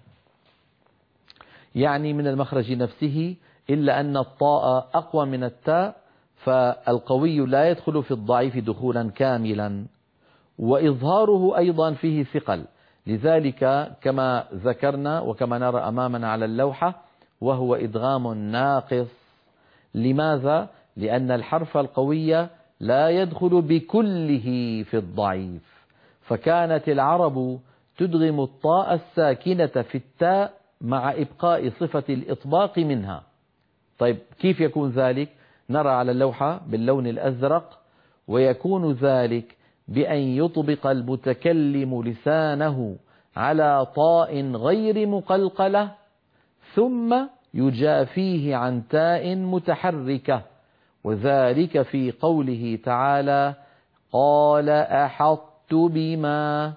يعني من المخرج نفسه، إلا أن الطاء أقوى من التاء، فالقوي لا يدخل في الضعيف دخولا كاملا، وإظهاره أيضا فيه ثقل، لذلك كما ذكرنا وكما نرى أمامنا على اللوحة وهو إدغام ناقص. لماذا؟ لأن الحرف القوي لا يدخل بكله في الضعيف، فكانت العرب تدغم الطاء الساكنة في التاء مع إبقاء صفة الإطباق منها. طيب كيف يكون ذلك؟ نرى على اللوحة باللون الأزرق، ويكون ذلك بأن يطبق المتكلم لسانه على طاء غير مقلقلة ثم يجافيه عن تاء متحركة، وذلك في قوله تعالى قال أحطت بما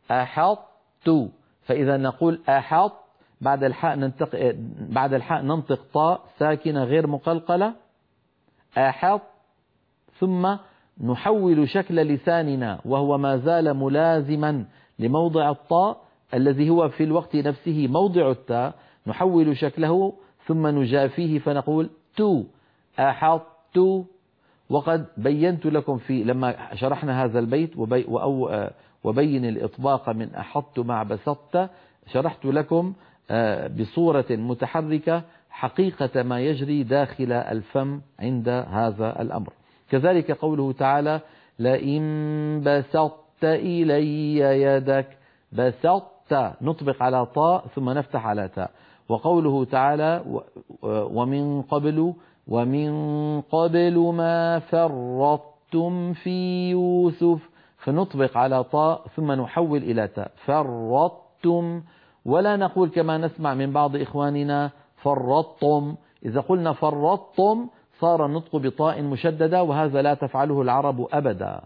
أحطت. فإذا نقول أحط بعد الحاء ننطق بعد الحاء ننطق طاء ساكنة غير مقلقلة أحط، ثم نحول شكل لساننا وهو ما زال ملازما لموضع الطاء الذي هو في الوقت نفسه موضع التاء، نحول شكله ثم نجافيه فنقول تو أحط. وقد بينت لكم في لما شرحنا هذا البيت وبي وبين الإطباق من أحط مع بسطت، شرحت لكم بصورة متحركة حقيقة ما يجري داخل الفم عند هذا الأمر. كذلك قوله تعالى لئن بسطت إلي يدك، بسطت نطبق على طاء ثم نفتح على تاء. وقوله تعالى ومن قبل ومن قبل ما فرطتم في يوسف، فنطبق على طاء ثم نحول إلى تاء فرطتم، ولا نقول كما نسمع من بعض إخواننا فرطتم. إذا قلنا فرطتم صار النطق بطاء مشددة، وهذا لا تفعله العرب أبدا.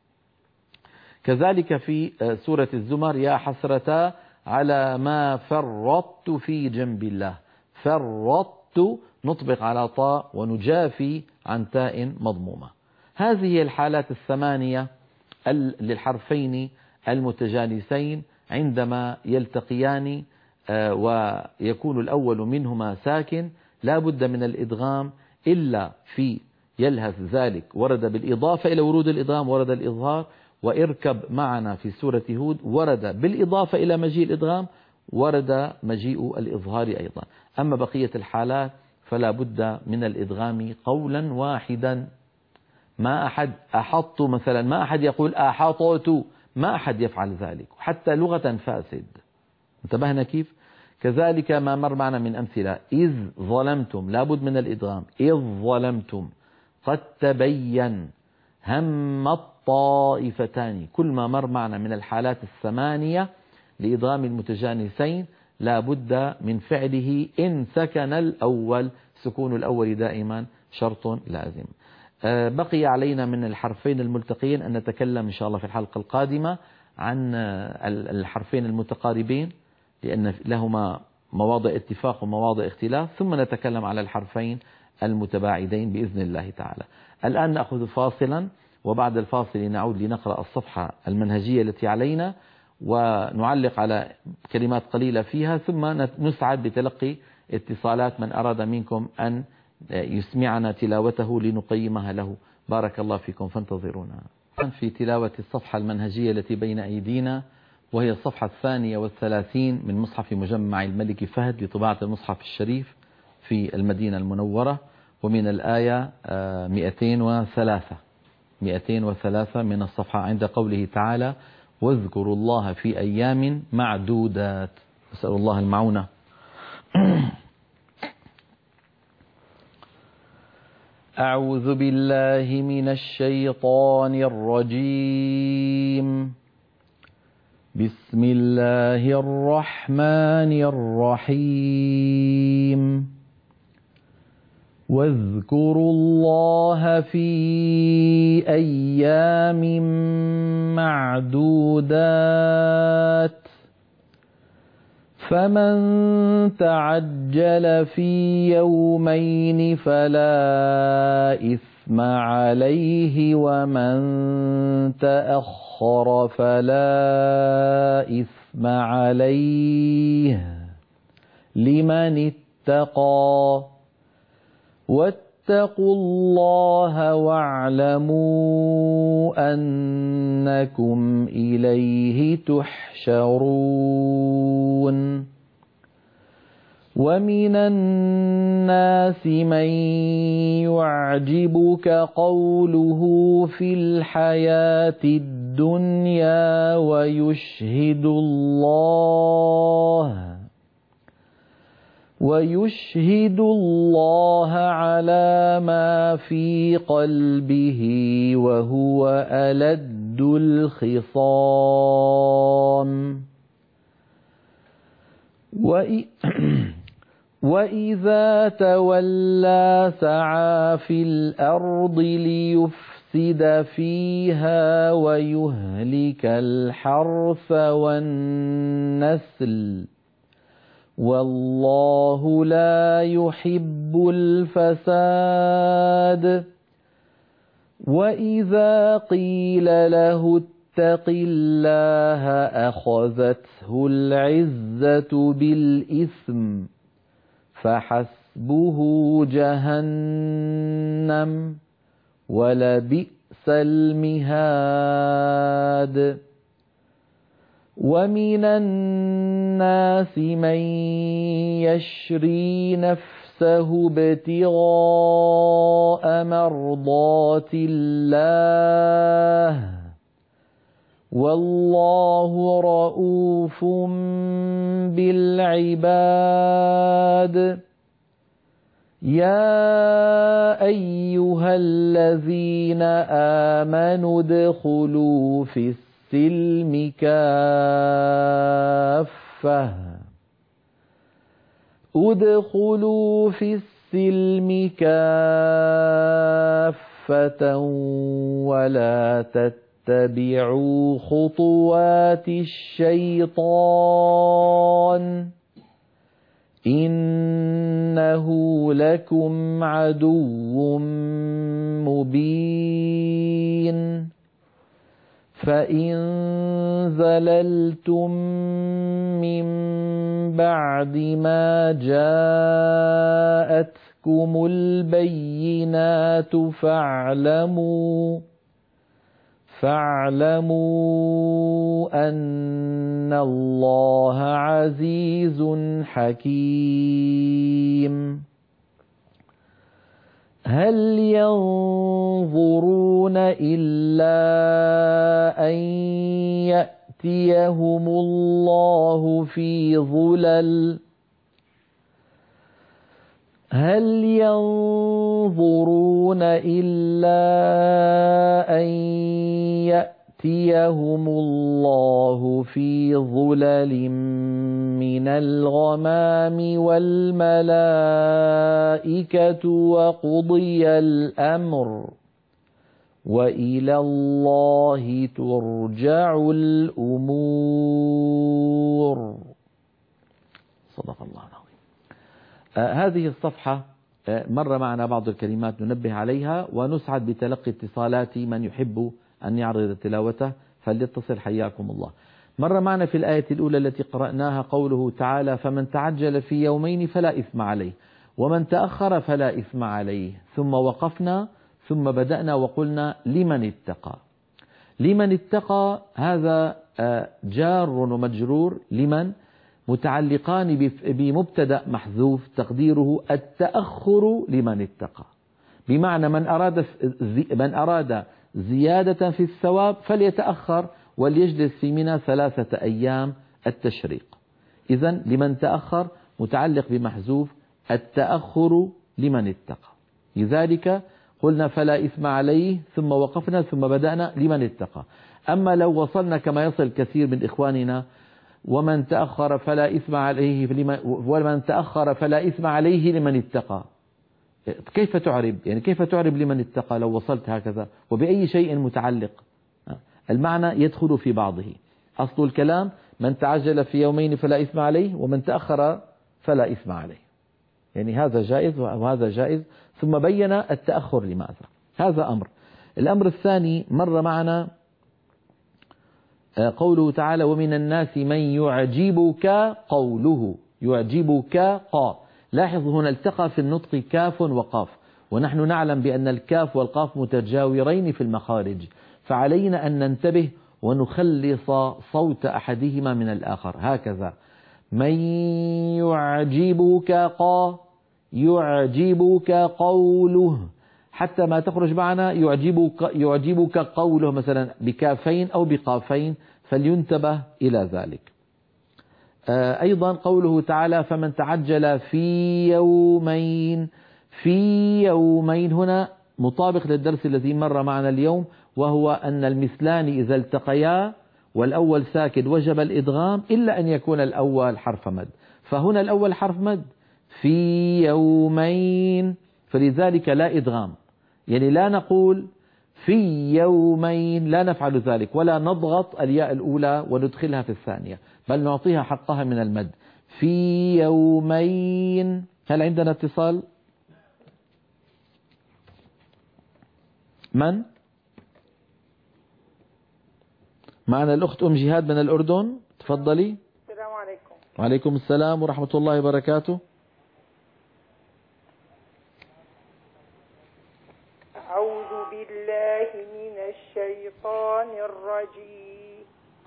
كذلك في سورة الزمر يا حسرة على ما فرطت في جنب الله، فرطت نطبق على طاء ونجافي عن تاء مضمومة. هذه الحالات الثمانية للحرفين المتجانسين عندما يلتقيان ويكون الأول منهما ساكن لا بد من الإدغام، إلا في يلهث ذلك ورد بالإضافة إلى ورود الإدغام ورد الإظهار، واركب معنا في سورة هود ورد بالإضافة إلى مجيء الإدغام ورد مجيء الإظهار أيضا. أما بقية الحالات فلا بد من الإدغام قولا واحدا. ما أحد أحط مثلا، ما أحد يقول أحطت، ما أحد يفعل ذلك حتى لغة فاسد. انتبهنا كيف؟ كذلك ما مر معنا من أمثلة إذ ظلمتم لا بد من الإدغام إذ ظلمتم، قد تبين هم الطائفتان، كل ما مر معنا من الحالات الثمانية لإدغام المتجانسين لا بد من فعله إن سكن الأول، سكون الأول دائما شرط لازم. بقي علينا من الحرفين الملتقين أن نتكلم إن شاء الله في الحلقة القادمة عن الحرفين المتقاربين لأن لهما مواضع اتفاق ومواضع اختلاف، ثم نتكلم على الحرفين المتباعدين بإذن الله تعالى. الآن نأخذ فاصلا، وبعد الفاصل نعود لنقرأ الصفحة المنهجية التي علينا ونعلق على كلمات قليلة فيها، ثم نسعد بتلقي اتصالات من أراد منكم أن يسمعنا تلاوته لنقيمها له. بارك الله فيكم، فانتظرونا. في تلاوة الصفحة المنهجية التي بين أيدينا، وهي الصفحة الثانية والثلاثين من مصحف مجمع الملك فهد لطباعة المصحف الشريف في المدينة المنورة، ومن الآية مئتين وثلاثة مئتين وثلاثة من الصفحة عند قوله تعالى واذكروا الله في أيام معدودات. أسأل الله المعونة. أعوذ بالله من الشيطان الرجيم. بسم الله الرحمن الرحيم واذكروا الله في أيام معدودات فمن تعجل في يومين فلا إثم عليه ومن تأخر فلا إثم عليه لمن اتقى واتقوا الله واعلموا أنكم إليه تحشرون ومن الناس من يعجبك قوله في الحياة الدنيا ويشهد الله ويشهد الله على ما في قلبه وهو ألد الخصام وإذا تولى سعى في الأرض ليفسد فيها ويهلك الحرث والنسل والله لا يحب الفساد وإذا قيل له اتق الله أخذته العزة بالإثم فحسبه جهنم ولبئس المهاد ومن الناس من يشري نفسه ابتغاء مرضات الله والله رؤوف بالعباد يا أيها الذين آمنوا ادخلوا في السلم كافة ادخلوا في السلم كافة ولا تتبعوا خطوات الشيطان إنه لكم عدو مبين فإن زللتم من بعد ما جاءتكم البينات فاعلموا فاعلموا أن الله عزيز حكيم هل ينظرون إلا أن يأتيهم الله في ظلل هل ينظرون إلا أن يأتيهم الله في ظلل من الغمام والملائكة وقضي الأمر وإلى الله ترجع الأمور. صدق الله العظيم. آه هذه الصفحة آه مر معنا بعض الكلمات ننبه عليها ونسعد بتلقي اتصالات من يحب أن يعرض تلاوته فليتصل حياكم الله. مر معنا في الآية الأولى التي قرأناها قوله تعالى فمن تعجل في يومين فلا إثم عليه ومن تأخر فلا إثم عليه ثم وقفنا ثم بدأنا وقلنا لمن اتقى. لمن اتقى هذا جار ومجرور لمن متعلقان بمبتدأ محذوف تقديره التأخر لمن اتقى، بمعنى من أراد من أراد زيادة في الثواب فليتأخر وليجلس في منى ثلاثة أيام التشريق. إذن لمن تأخر متعلق بمحذوف التأخر لمن اتقى. لذلك قلنا فلا إثم عليه ثم وقفنا ثم بدأنا لمن اتقى. أما لو وصلنا كما يصل كثير من إخواننا ومن تأخر فلا إثم عليه ومن تأخر فلا إثم عليه لمن اتقى، كيف تعرب؟ يعني كيف تعرب لمن اتقى لو وصلت هكذا؟ وبأي شيء متعلق؟ المعنى يدخل في بعضه. أصل الكلام من تعجل في يومين فلا إثم عليه ومن تأخر فلا إثم عليه، يعني هذا جائز وهذا جائز. ثم بين التأخر لماذا. هذا أمر. الأمر الثاني مر معنا قوله تعالى ومن الناس من يعجبك قوله، يعجبك قا. لاحظ هنا التقى في النطق كاف وقاف، ونحن نعلم بأن الكاف والقاف متجاورين في المخارج، فعلينا أن ننتبه ونخلص صوت أحدهما من الآخر. هكذا من يعجبك قا، يعجبك قوله، حتى ما تخرج معنا يعجبك, يعجبك قوله مثلا بكافين أو بقافين، فلينتبه إلى ذلك. أيضا قوله تعالى فمن تعجل في يومين، في يومين هنا مطابق للدرس الذي مر معنا اليوم، وهو أن المثلان إذا التقيا والأول ساكن وجب الإدغام إلا أن يكون الأول حرف مد، فهنا الأول حرف مد في يومين، فلذلك لا إدغام. يعني لا نقول في يومين، لا نفعل ذلك، ولا نضغط الياء الأولى وندخلها في الثانية، بل نعطيها حقها من المد في يومين. هل عندنا اتصال؟ من؟ معنا الأخت أم جهاد من الأردن، تفضلي. السلام عليكم. وعليكم السلام ورحمة الله وبركاته. أعوذ بالله من الشيطان الرجيم.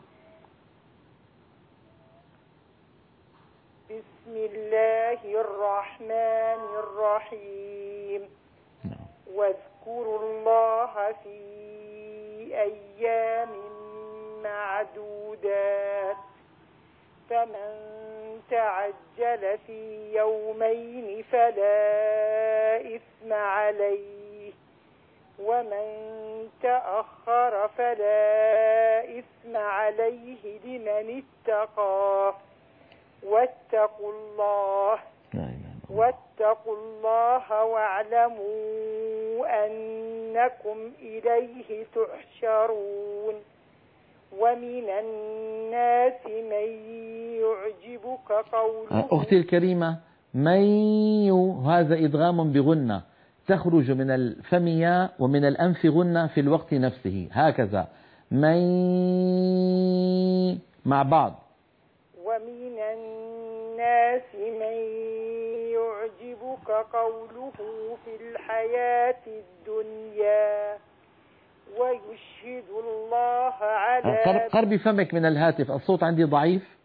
بسم الله الرحمن الرحيم. واذكروا الله في أيام معدودات، فمن تعجل في يومين فلا إثم عليه، ومن تأخر فلا إثم عليه لمن اتقى، واتقوا الله واتقوا الله واعلموا أنكم إليه تحشرون. ومن الناس من يعجبك قوله. أختي الكريمة، من هذا إدغام بغنة تخرج من الفم ياء ومن الأنف غنة في الوقت نفسه، هكذا من مع بعض. ومن الناس من يعجبك قوله في الحياة الدنيا ويشهد الله على. قربي فمك من الهاتف، الصوت عندي ضعيف.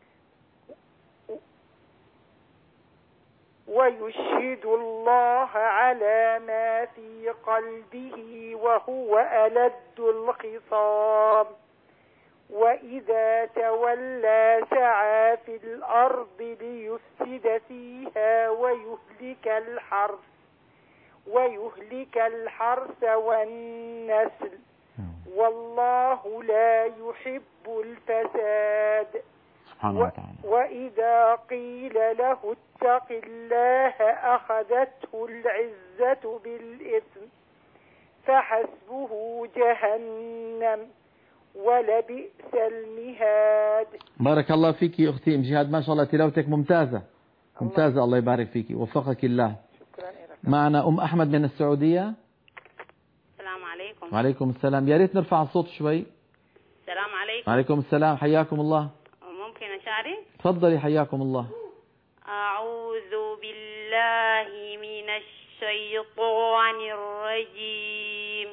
ويشهد الله على ما في قلبه وهو ألد الخصام، وإذا تولى سعى في الأرض ليفسد فيها ويهلك الحرث ويهلك الحرث والنسل، والله لا يحب الفساد. و... وإذا قيل له اتق الله أخذته العزة بالإثم فحسبه جهنم ولبئس المهاد. بارك الله فيك أختي أم جهاد، ما شاء الله تلاوتك ممتازة ممتازة، الله يبارك فيك ووفقك الله. معنا أم أحمد من السعودية. السلام عليكم. وعليكم السلام. يا ريت نرفع الصوت شوي. السلام عليكم. وعليكم السلام، حياكم الله. ممكن أشارك؟ تفضلي حياكم الله. أعوذ بالله من الشيطان الرجيم.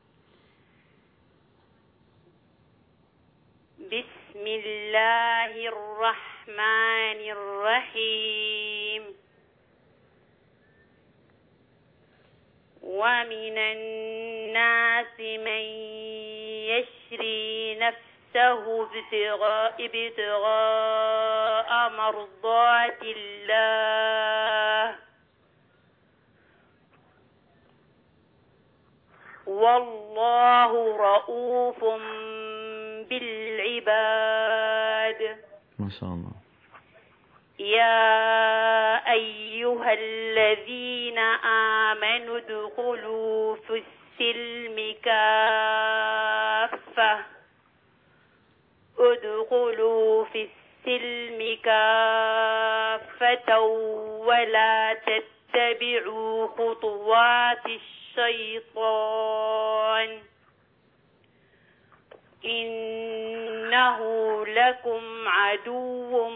بسم الله الرحمن الرحيم. ومن الناس من يشري نفسه ابتغاء, ابتغاء مرضات الله والله رؤوف بالعباد. ما شاء الله. يا أيها الذين آمنوا ادخلوا في السلم كافة ادخلوا في السلم كافة ولا تتبعوا خطوات الشيطان إنه لكم عدو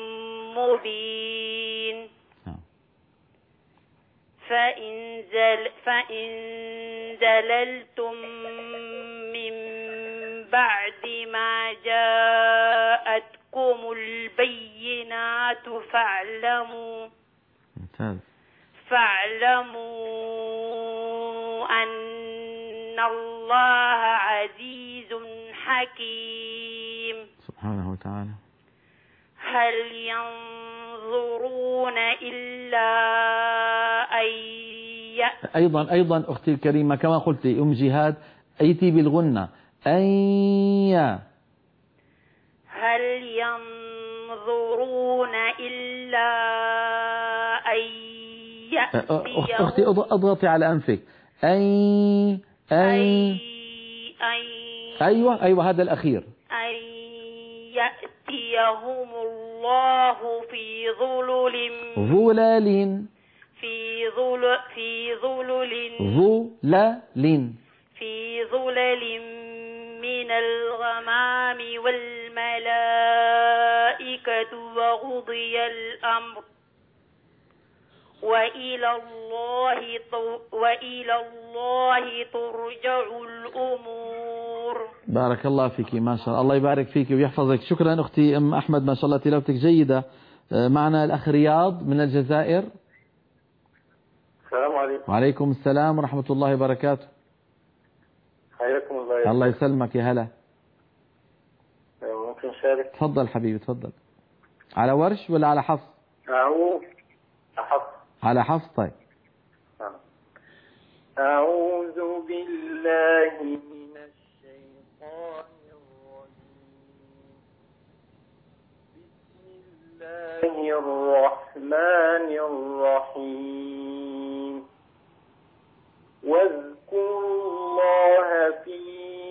مبين. فإن, زل فإن زللتم من بعد ما جاءتكم البينات فاعلموا فاعلموا أن الله عزيز حكيم. سبحانه وتعالى. هل ينظرون إلا أن يأتي أيضا أيضا أختي الكريمة كما قلت أم جهاد أيتي بالغنة أي. هل ينظرون إلا أن يأتي. أختي اضغطي على أنفك. أي أي أيوة أيوة هذا الأخير. أن يأتيهم الله في ظلل ظلال في ظلل في ظلل ظلال في ظلل من الغمام والملائكة وقضي الأمر وإلى الله وإلى الله ترجع الأمور. بارك الله فيك ما شاء الله. الله يبارك فيك ويحفظك. شكرا أختي أم أحمد ما شاء الله تلاوتك جيدة. معنا الأخ رياض من الجزائر. السلام عليكم. وعليكم السلام ورحمة الله وبركاته. حياكم الله. الله يسلمك يا هلا. ممكن شارك؟ تفضل حبيبي تفضل. على ورش ولا على حفص؟ أعوذ حفص. على حفص. طيب. أعوذ بالله من الشيطان الرجيم. بسم الله الرحمن الرحيم. واذكروا الله في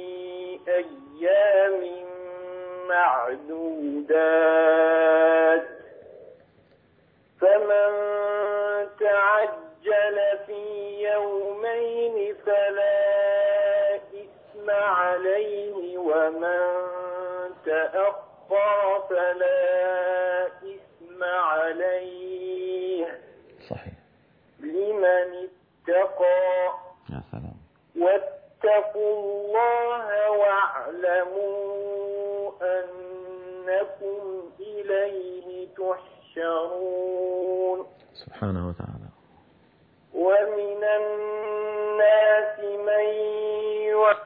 أيام معدودات فمن تعجل في يومين فلا إثم عليه ومن تأخر فلا إثم عليه. صحيح. لمن اتقى. يا سلام. واتقوا الله واعلموا أنكم إليه تحشرون. سبحانه وتعالى. ومن الناس من يعلم.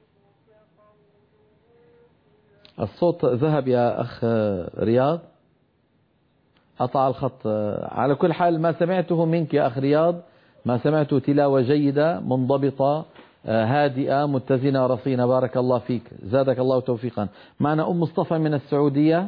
الصوت ذهب يا أخ رياض. قطع الخط. على كل حال ما سمعته منك يا أخ رياض ما سمعته تلاوة جيدة منضبطة هادئة متزنة رصينة. بارك الله فيك زادك الله توفيقا. معنا أم مصطفى من السعودية.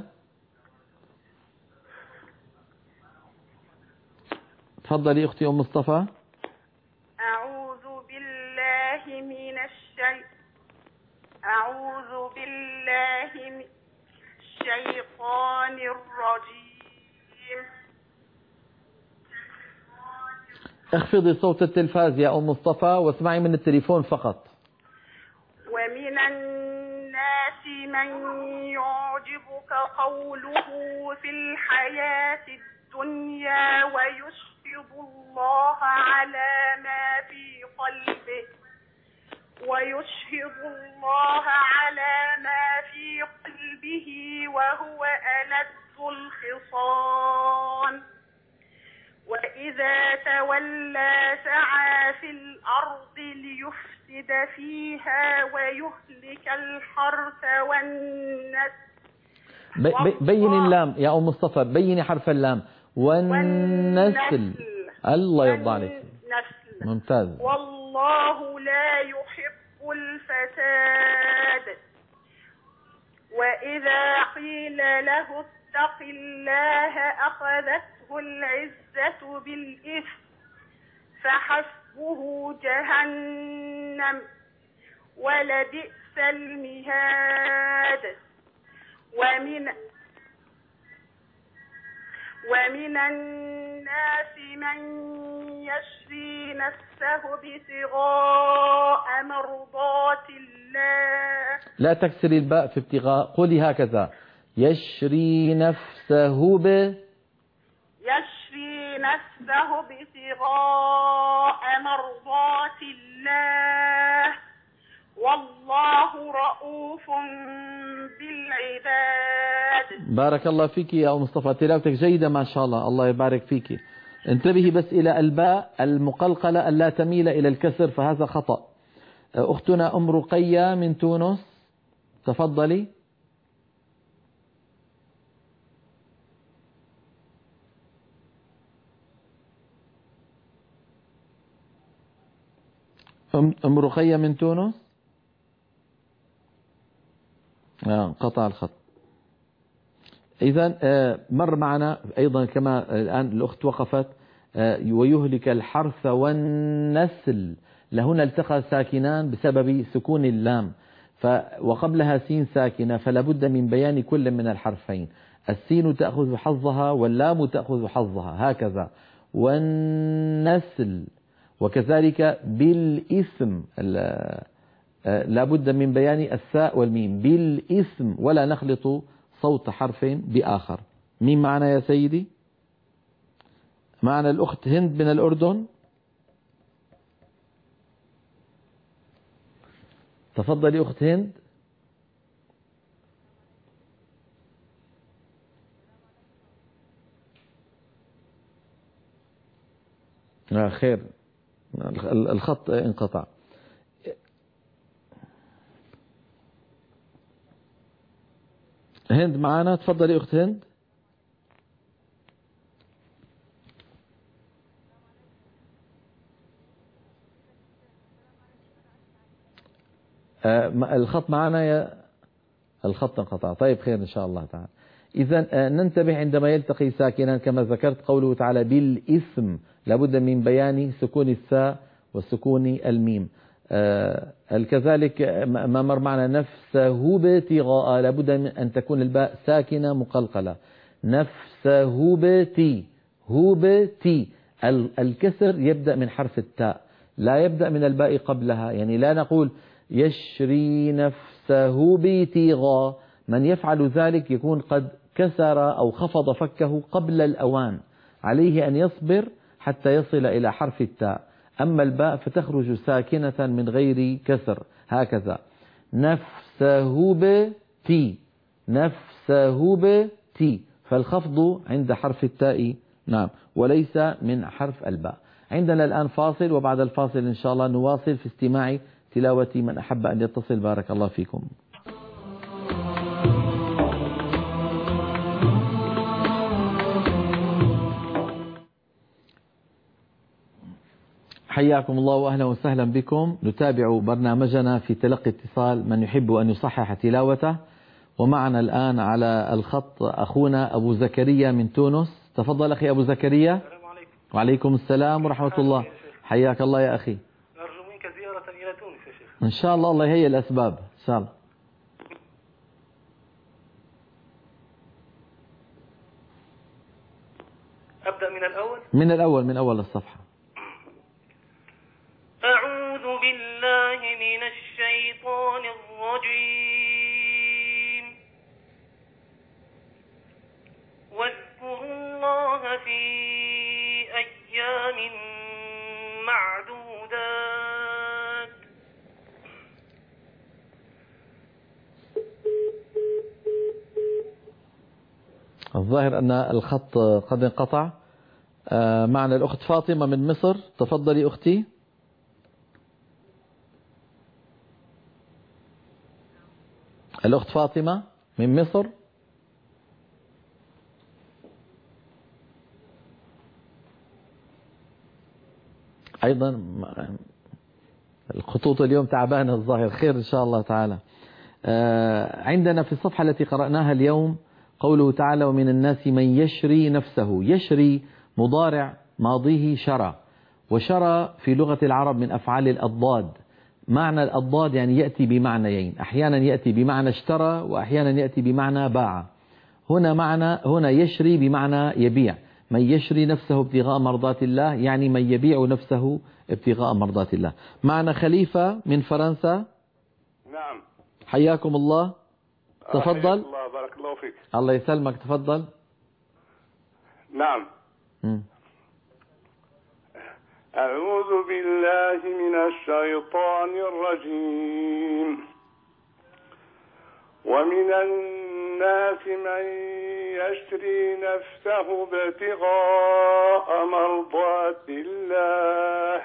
تفضلي أختي أم مصطفى. أعوذ بالله من الشيطان أعوذ بالله من الشيطان الرجيم. اخفضي صوت التلفاز يا أم مصطفى واسمعي من التليفون فقط. ومن الناس من يعجبك قوله في الحياة الدنيا ويشهد الله على ما في قلبه ويشهد الله على ما في قلبه وهو ألد الخصام. وإذا تولى سعى في الأرض ليفسد فيها ويهلك الحرث والنسل. بين اللام يا أم مصطفى. بيني حرف اللام. والنسل. الله يرضى عليك. ممتاز. والله والله لا يحب الفساد. وإذا قيل له اتق الله أخذته العزة بالإثم فحسبه جهنم ولبئس المهاد. ومن ومن الناس من يشري نفسه ابتغاء مرضات الله. لا تكسري الباء في ابتغاء، قولي هكذا: يشري نفسه ب يشري نفسه ابتغاء مرضات الله والله رؤوف بالعباد. بارك الله فيك يا مصطفى، تلاوتك جيدة ما شاء الله، الله يبارك فيك. انتبهي بس إلى الباء المقلقلة ألا تميل إلى الكسر، فهذا خطأ. أختنا أم رقية من تونس، تفضلي. أم رقية من تونس. آه قطع الخط. إذا مر معنا أيضا كما الآن الأخت وقفت: ويهلك الحرث والنسل. لهنا التقى ساكنان بسبب سكون اللام، وقبلها سين ساكنة، فلا بد من بيان كل من الحرفين. السين تأخذ حظها واللام تأخذ حظها، هكذا. والنسل. وكذلك بالإثم، لا بد من بيان الثاء والميم. بالإثم، ولا نخلط صوت حرف بآخر. مين معنا يا سيدي؟ معنا الأخت هند من الأردن، تفضلي أخت هند. آه خير، الخط انقطع. هند معنا، تفضلي أخت هند. آه الخط معنا يا الخط انقطع. طيب خير إن شاء الله تعالى. إذا آه ننتبه عندما يلتقي ساكنا كما ذكرت، قوله تعالى بالإثم، لابد من بيان سكون الثاء وسكون الميم. آه كذلك ما مر معنا نفسه ابتغاء، لابد من أن تكون الباء ساكنة مقلقلة. نفسه بتي، هو بتي. الكسر يبدأ من حرف التاء، لا يبدأ من الباء قبلها. يعني لا نقول يشري نفسه بتغاء. من يفعل ذلك يكون قد كسر أو خفض فكه قبل الأوان، عليه أن يصبر حتى يصل إلى حرف التاء. أما الباء فتخرج ساكنة من غير كسر، هكذا. نفسه بتي، نفسه بتي، فالخفض عند حرف التاء، نعم، وليس من حرف الباء. عندنا الآن فاصل، وبعد الفاصل إن شاء الله نواصل في استماع تلاوة من أحب أن يتصل. بارك الله فيكم. حياكم الله وأهلا وسهلا بكم. نتابع برنامجنا في تلقي اتصال من يحب أن يصحح تلاوته. ومعنا الآن على الخط أخونا أبو زكريا من تونس. تفضل أخي أبو زكريا. السلام عليكم. وعليكم السلام ورحمة الله. حياك الله يا أخي. نرجو منك زيارة إلى تونس يا شيخ. إن شاء الله، الله هي الأسباب إن شاء الله. أبدأ من الأول. من الأول، من أول الصفحة. أعوذ بالله من الشيطان الرجيم. واذكروا الله في أيام معدودات. الظاهر أن الخط قد انقطع. معنا الأخت فاطمة من مصر. تفضلي أختي. الأخت فاطمة من مصر. أيضا الخطوط اليوم تعبانة الظاهر. خير إن شاء الله تعالى. عندنا في الصفحة التي قرأناها اليوم قوله تعالى ومن الناس من يشري نفسه. يشري مضارع ماضيه شرى، وشرى في لغة العرب من أفعال الأضداد. معنى الأضداد يعني يأتي بمعنيين، أحيانا يأتي بمعنى اشترى وأحيانا يأتي بمعنى باع. هنا معنى هنا يشري بمعنى يبيع. من يشري نفسه ابتغاء مرضات الله يعني من يبيع نفسه ابتغاء مرضات الله. معنا خليفة من فرنسا. نعم. حياكم الله. تفضل. الله بارك الله فيك. الله يسلمك. تفضل. نعم. م. أعوذ بالله من الشيطان الرجيم. ومن الناس من يشري نفسه ابتغاء مرضات الله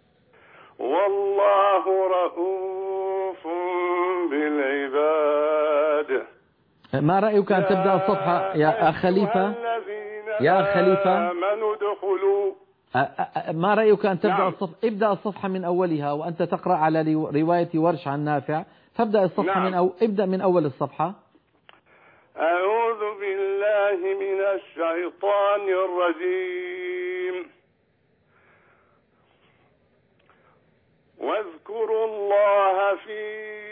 والله رؤوف بالعباد. ما رأيك أن تبدأ الصفحة يا أخ خليفة؟ يا أخ خليفة آمنوا ادخلوا. ما رأيك أن تبدأ نعم. الصفحة؟ ابدأ الصفحة من أولها، وأنت تقرأ على رواية ورش عن نافع، فابدأ الصفحة نعم. من أو... ابدأ من أول الصفحة. أعوذ بالله من الشيطان الرجيم. واذكروا الله في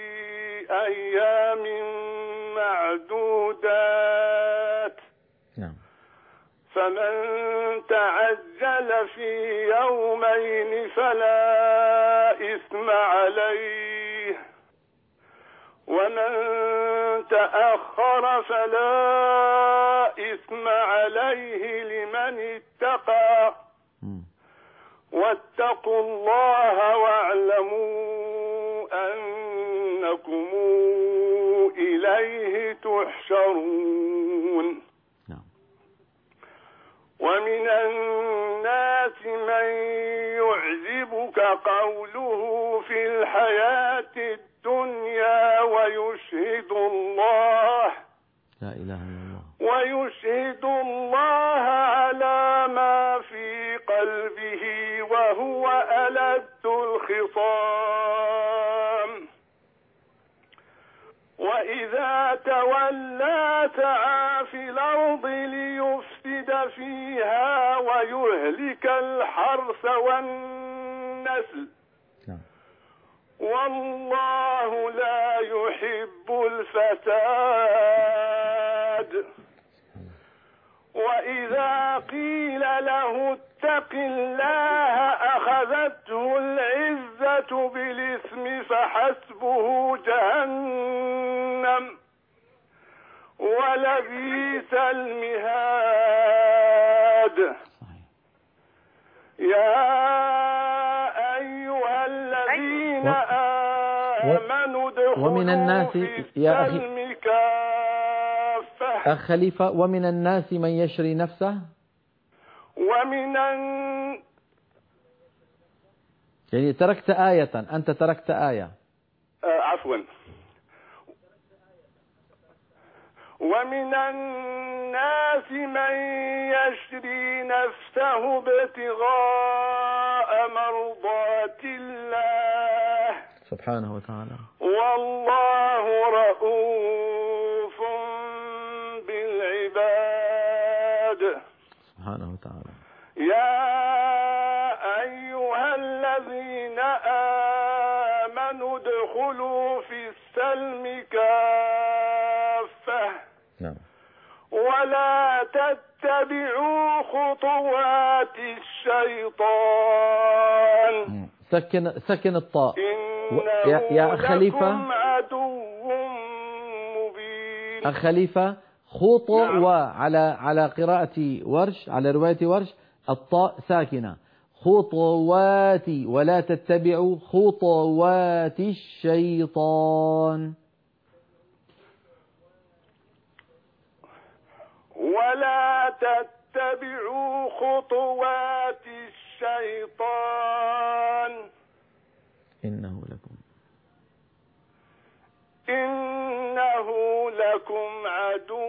أيام معدودات. نعم. فمن تعجل في يومين فلا إثم عليه ومن تأخر فلا إثم عليه لمن اتقى واتقوا الله واعلموا أنكم إليه تحشرون. ومن الناس من يعجبك قوله في الحياة الدنيا ويشهد الله لا إله إلا الله ويشهد الله على ما في قلبه وهو ألد الخصام. وإذا تولى سعى في الأرض ليفسد فيها ويهلك الحرث والنسل والله لا يحب الفساد. وإذا قيل له اتق الله أخذته العزة بالإثم فحسبه جهنم ولبئس المهاد. يا أيها الذين آمنوا ادخلوا في السلم كافة. أخ خليفة ومن الناس من يشري نفسه. ومن الن... يعني تركت آية، أنت تركت آية. آه عفوا. ومن الناس من يشري نفسه ابتغاء مرضات الله سبحانه وتعالى والله رؤوف بالعباد سبحانه وتعالى. يا أيها الذين آمنوا ادخلوا في السلم كافة نعم. ولا تتبعوا خطوات الشيطان. سكن سكن الطاء. إنه يا يا أخ خليفة لكم عدو مبين. أخ خليفة خطوة نعم. وعلى على قراءة ورش على رواية ورش الطاء ساكنة. خطوات ولا تتبعوا خطوات الشيطان. ولا تتبعوا خطوات الشيطان إنه لكم إنه لكم عدو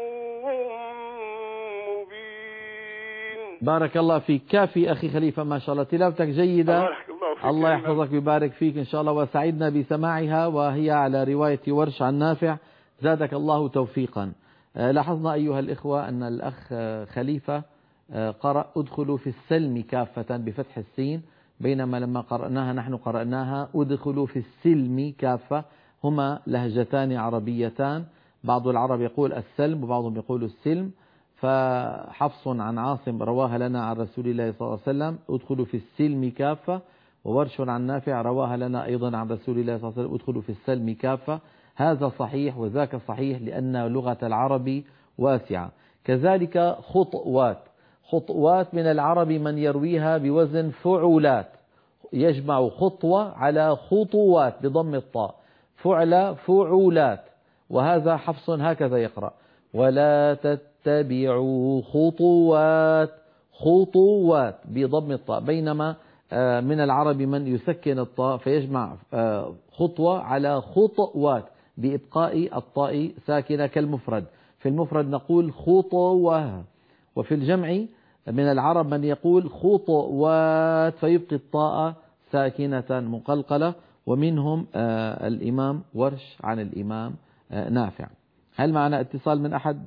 مبين. بارك الله فيك. كافي أخي خليفة، ما شاء الله تلاوتك جيدة. بارك الله أخي. الله يحفظك ويبارك فيك إن شاء الله، وسعدنا بسماعها، وهي على رواية ورش عن نافع، زادك الله توفيقا. لاحظنا أيها الإخوة أن الأخ خليفة قرأ ادخلوا في السلم كافة بفتح السين، بينما لما قرأناها نحن قرأناها ادخلوا في السلم كافة. هما لهجتان عربيتان، بعض العرب يقول السلم وبعضهم يقول السلم. فحفص عن عاصم رواها لنا عن رسول الله صلى الله عليه وسلم ادخلوا في السلم كافة، وورش عن نافع رواها لنا أيضا عن رسول الله صلى الله عليه وسلم ادخلوا في السلم كافة. هذا صحيح وذاك صحيح، لأن لغة العرب واسعة. كذلك خطوات، خطوات من العرب من يرويها بوزن فعولات، يجمع خطوة على خطوات بضم الطاء، فعل فعولات. وهذا حفص هكذا يقرأ: ولا تتبعوا خطوات، خطوات بضم الطاء. بينما من العرب من يسكن الطاء فيجمع خطوة على خطوات بإبقاء الطاء ساكنة كالمفرد. في المفرد نقول خطوة، وفي الجمع من العرب من يقول خطوات فيبقي الطاء ساكنة مقلقلة، ومنهم الإمام ورش عن الإمام نافع. هل معنا اتصال من أحد؟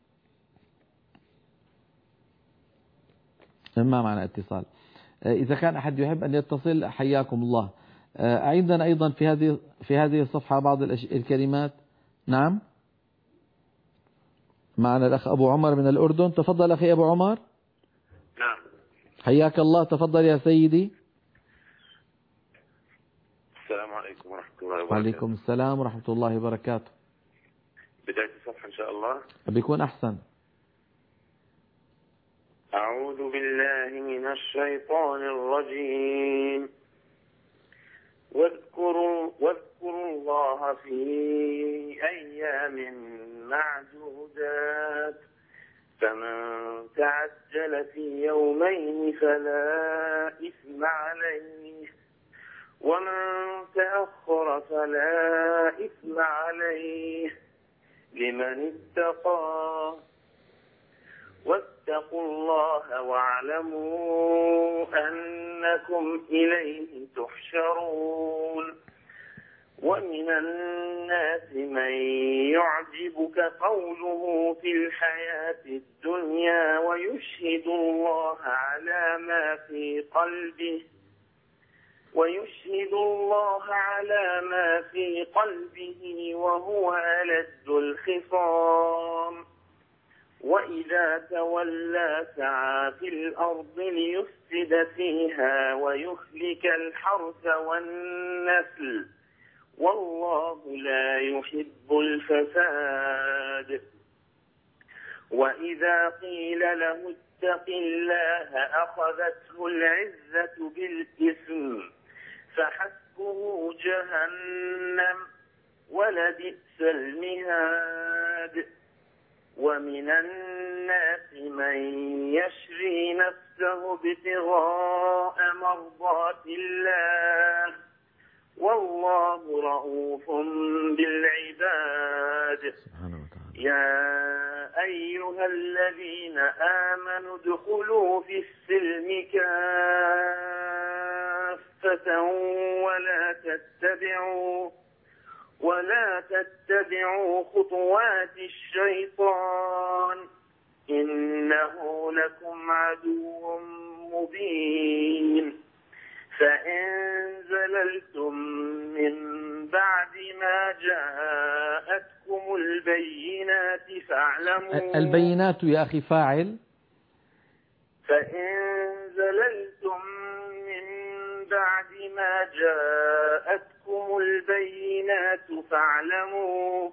ما معنا اتصال. إذا كان أحد يحب أن يتصل حياكم الله. عندنا أيضا في هذه في هذه الصفحة بعض الكلمات. نعم، معنا الأخ أبو عمر من الأردن. تفضل أخي أبو عمر. نعم، حياك الله، تفضل يا سيدي. السلام عليكم ورحمة الله وبركاته. وعليكم السلام ورحمة الله وبركاته. بداية الصفحة إن شاء الله بيكون أحسن. أعوذ بالله من الشيطان الرجيم. واذكروا واذكروا الله في أيام معدودات، فمن تعجل في يومين فلا إثم عليه، ومن تأخر فلا إثم عليه، لمن اتقى. واتقوا الله واعلموا أنكم إليه تحشرون. ومن الناس من يعجبك قوله في الحياة الدنيا ويشهد الله على ما في قلبه ويشهد الله على ما في قلبه وهو ألد الخصام. وإذا تولى سعى في الأرض ليفسد فيها ويهلك الحرث والنسل، والله لا يحب الفساد. وإذا قيل له اتق الله أخذته العزة بالإثم فحسبه جهنم ولبئس المهاد. ومن الناس من يشري نفسه ابتغاء مرضات الله، والله رؤوف بالعباد. يا أيها الذين آمنوا ادخلوا في السلم كافة ولا تتبعوا ولا تتبعوا خطوات الشيطان، إنه لكم عدو مبين. فإن زللتم من بعد ما جاءتكم البينات فاعلموا البينات يا أخي فاعل. فإن زللتم من بعد ما جاءتكم البينات فاعلموا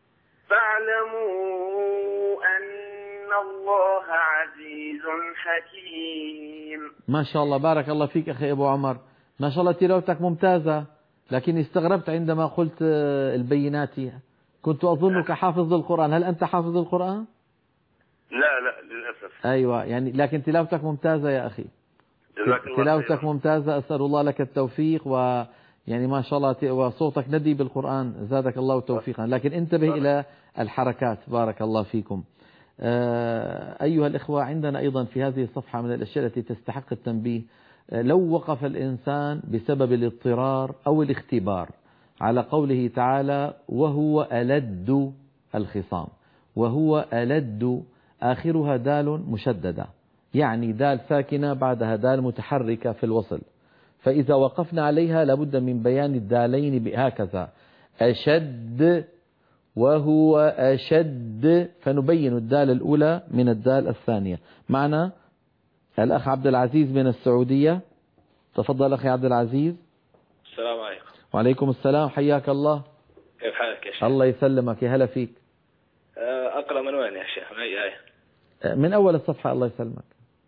فاعلموا أن الله عزيز حكيم. ما شاء الله، بارك الله فيك أخي أبو عمر، ما شاء الله تلاوتك ممتازة، لكن استغربت عندما قلت البينات، كنت أظنك حافظ القرآن. هل أنت حافظ القرآن؟ لا لا للأسف. أيوة يعني، لكن تلاوتك ممتازة يا أخي، تلاوتك ممتازة. أسأل الله لك التوفيق، ويعني ما شاء الله وصوتك ندي بالقرآن، زادك الله توفيقا، لكن انتبه إلى الحركات. بارك الله فيكم. أيها الإخوة، عندنا أيضا في هذه الصفحة من الأشياء التي تستحق التنبيه لو وقف الإنسان بسبب الاضطرار أو الاختبار على قوله تعالى وهو ألد الخصام، وهو ألد آخرها دال مشددة، يعني دال ساكنة بعدها دال متحركة في الوصل، فإذا وقفنا عليها لابد من بيان الدالين بهكذا أشد وهو أشد، فنبين الدال الأولى من الدال الثانية. معنا الأخ عبد العزيز من السعودية، تفضل أخي عبد العزيز. السلام عليكم. وعليكم السلام، حياك الله. كيف حالك يا شيخ؟ الله يسلمك، يا هلا فيك. أقرأ من وين يا شيخ؟ من أي آية؟ من أول الصفحة. الله يسلمك.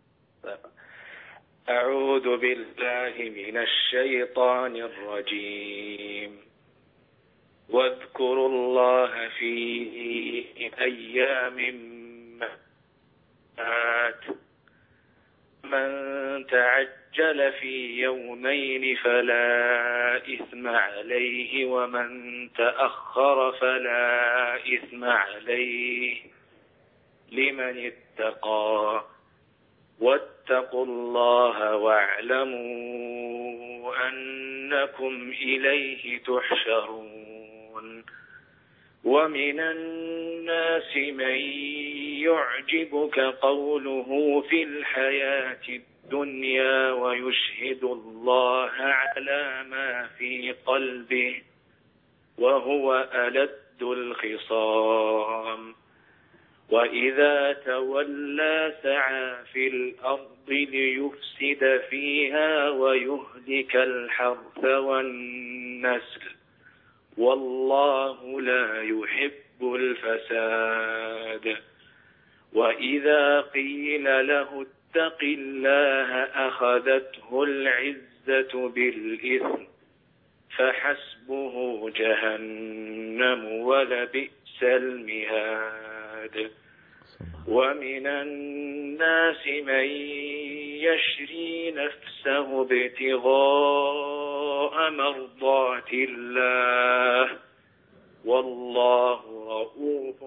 أعوذ بالله من الشيطان الرجيم. واذكروا الله في أيام معلومات، من تعجل في يومين فلا إثم عليه، ومن تأخر فلا إثم عليه لمن اتقى، واتقوا الله واعلموا أنكم إليه تحشرون. ومن الناس من يعجبك قوله في الحياة الدنيا ويشهد الله على ما في قلبه وهو ألد الخصام، وإذا تولى سعى في الأرض ليفسد فيها ويهلك الحرث والنسل، والله لا يحب الفساد. وإذا قيل له اتق الله أخذته العزة بالإثم، فحسبه جهنم ولبئس المهاد. ومن الناس من يشري نفسه ابتغاء مرضات الله، والله رؤوف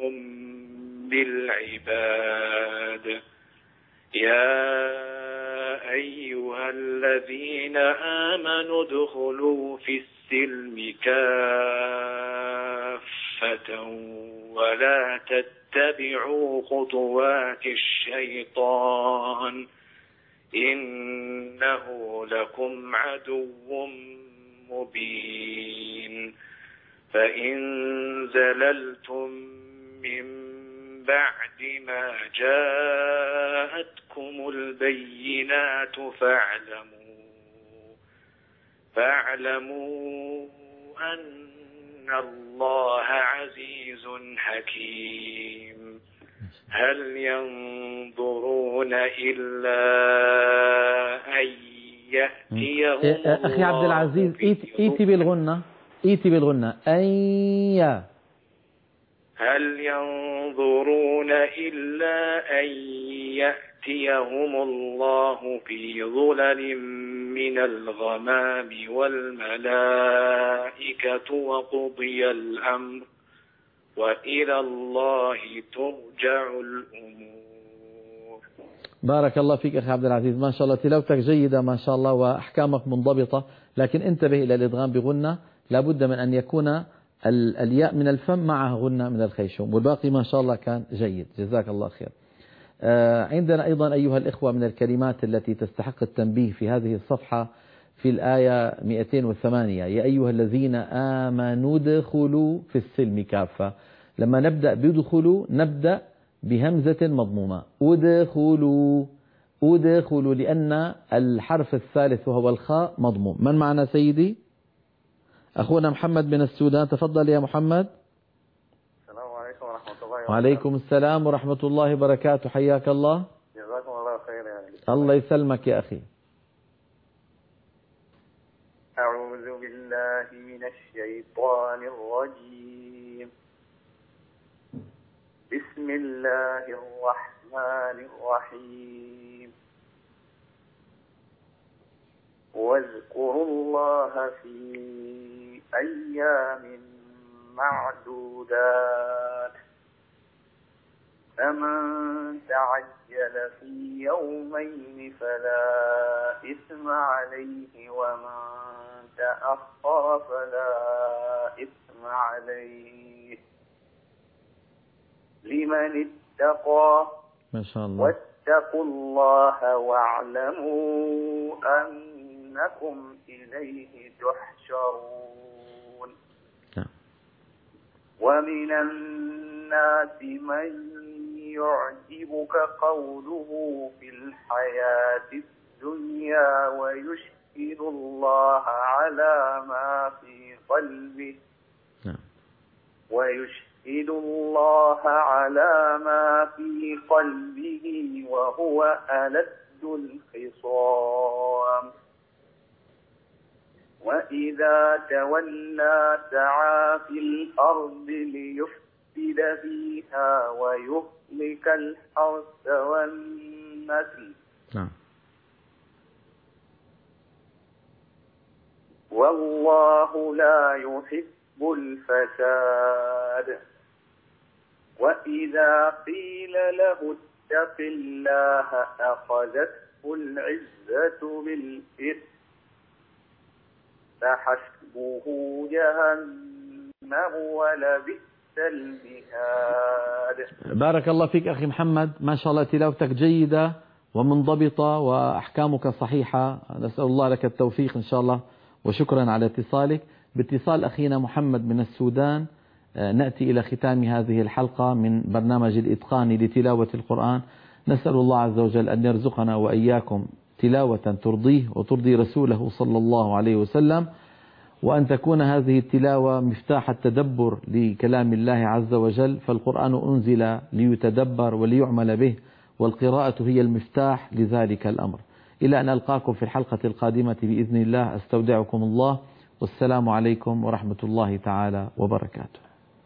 بالعباد. يا أيها الذين آمنوا ادخلوا في السلم كافة ولا تتبعوا خطوات الشيطان، إنه لكم عدو مبين. فإن زللتم من بعد ما جاءتكم البينات فاعلموا فاعلموا أن الله عزيز حكيم. هل ينظرون إلا أن يأتيهم أخي عبد العزيز، إيتي بالغنة، إيتي بالغنة أي. هل ينظرون إلا أن يأتيهم الله في ظلل من الغمام والملائكة وقضي الأمر وإلى الله ترجع الأمور. بارك الله فيك أخي عبد العزيز، ما شاء الله تلاوتك جيدة ما شاء الله وأحكامك منضبطة، لكن انتبه إلى الإدغام بغنة، لابد من أن يكون الياء من الفم معها غنة من الخيشوم، والباقي ما شاء الله كان جيد، جزاك الله خير. عندنا أيضا أيها الإخوة من الكلمات التي تستحق التنبيه في هذه الصفحة في الآية مئتين وثمانية، يا أيها الذين آمنوا ادخلوا في السلم كافة. لما نبدأ بدخلوا نبدأ بهمزة مضمومة، ادخلوا ادخلوا، لأن الحرف الثالث وهو الخاء مضموم. من معنا سيدي؟ أخونا محمد من السودان، تفضل يا محمد. السلام عليكم ورحمة الله وبركاته. وعليكم السلام ورحمة الله وبركاته، حياك الله. جزاكم الله خير يا أهلي. الله يسلمك يا أخي. أعوذ بالله من الشيطان الرجيم. بسم الله الرحمن الرحيم. واذكروا الله في أيام معدودات، فمن تعجل في يومين فلا إثم عليه ومن تأخر فلا إثم عليه لمن اتقى ما شاء الله. واتقوا الله واعلموا أنكم إليه تحشرون. ومن الناس من يعجبك قوله في الحياة الدنيا ويشهد الله على ما في قلبه ويشهد الله على ما في قلبه وهو ألد الخصام وإذا تولى سعى في الأرض ليفسد فيها ويهلك الحرث والنسل نعم. والله لا يحب الفساد. وإذا قيل له اتق الله أخذته العزة بالإثم فحسبه جهنم ولبئس المهاد. بارك الله فيك أخي محمد، ما شاء الله تلاوتك جيدة ومنضبطة وأحكامك صحيحة. نسأل الله لك التوفيق إن شاء الله، وشكرا على اتصالك. باتصال أخينا محمد من السودان نأتي إلى ختام هذه الحلقة من برنامج الإتقان لتلاوة القرآن. نسأل الله عز وجل أن يرزقنا وإياكم تلاوة ترضيه وترضي رسوله صلى الله عليه وسلم، وأن تكون هذه التلاوة مفتاح التدبر لكلام الله عز وجل، فالقرآن أنزل ليتدبر وليعمل به، والقراءة هي المفتاح لذلك الأمر. إلى أن ألقاكم في الحلقة القادمة بإذن الله، أستودعكم الله، والسلام عليكم ورحمة الله تعالى وبركاته.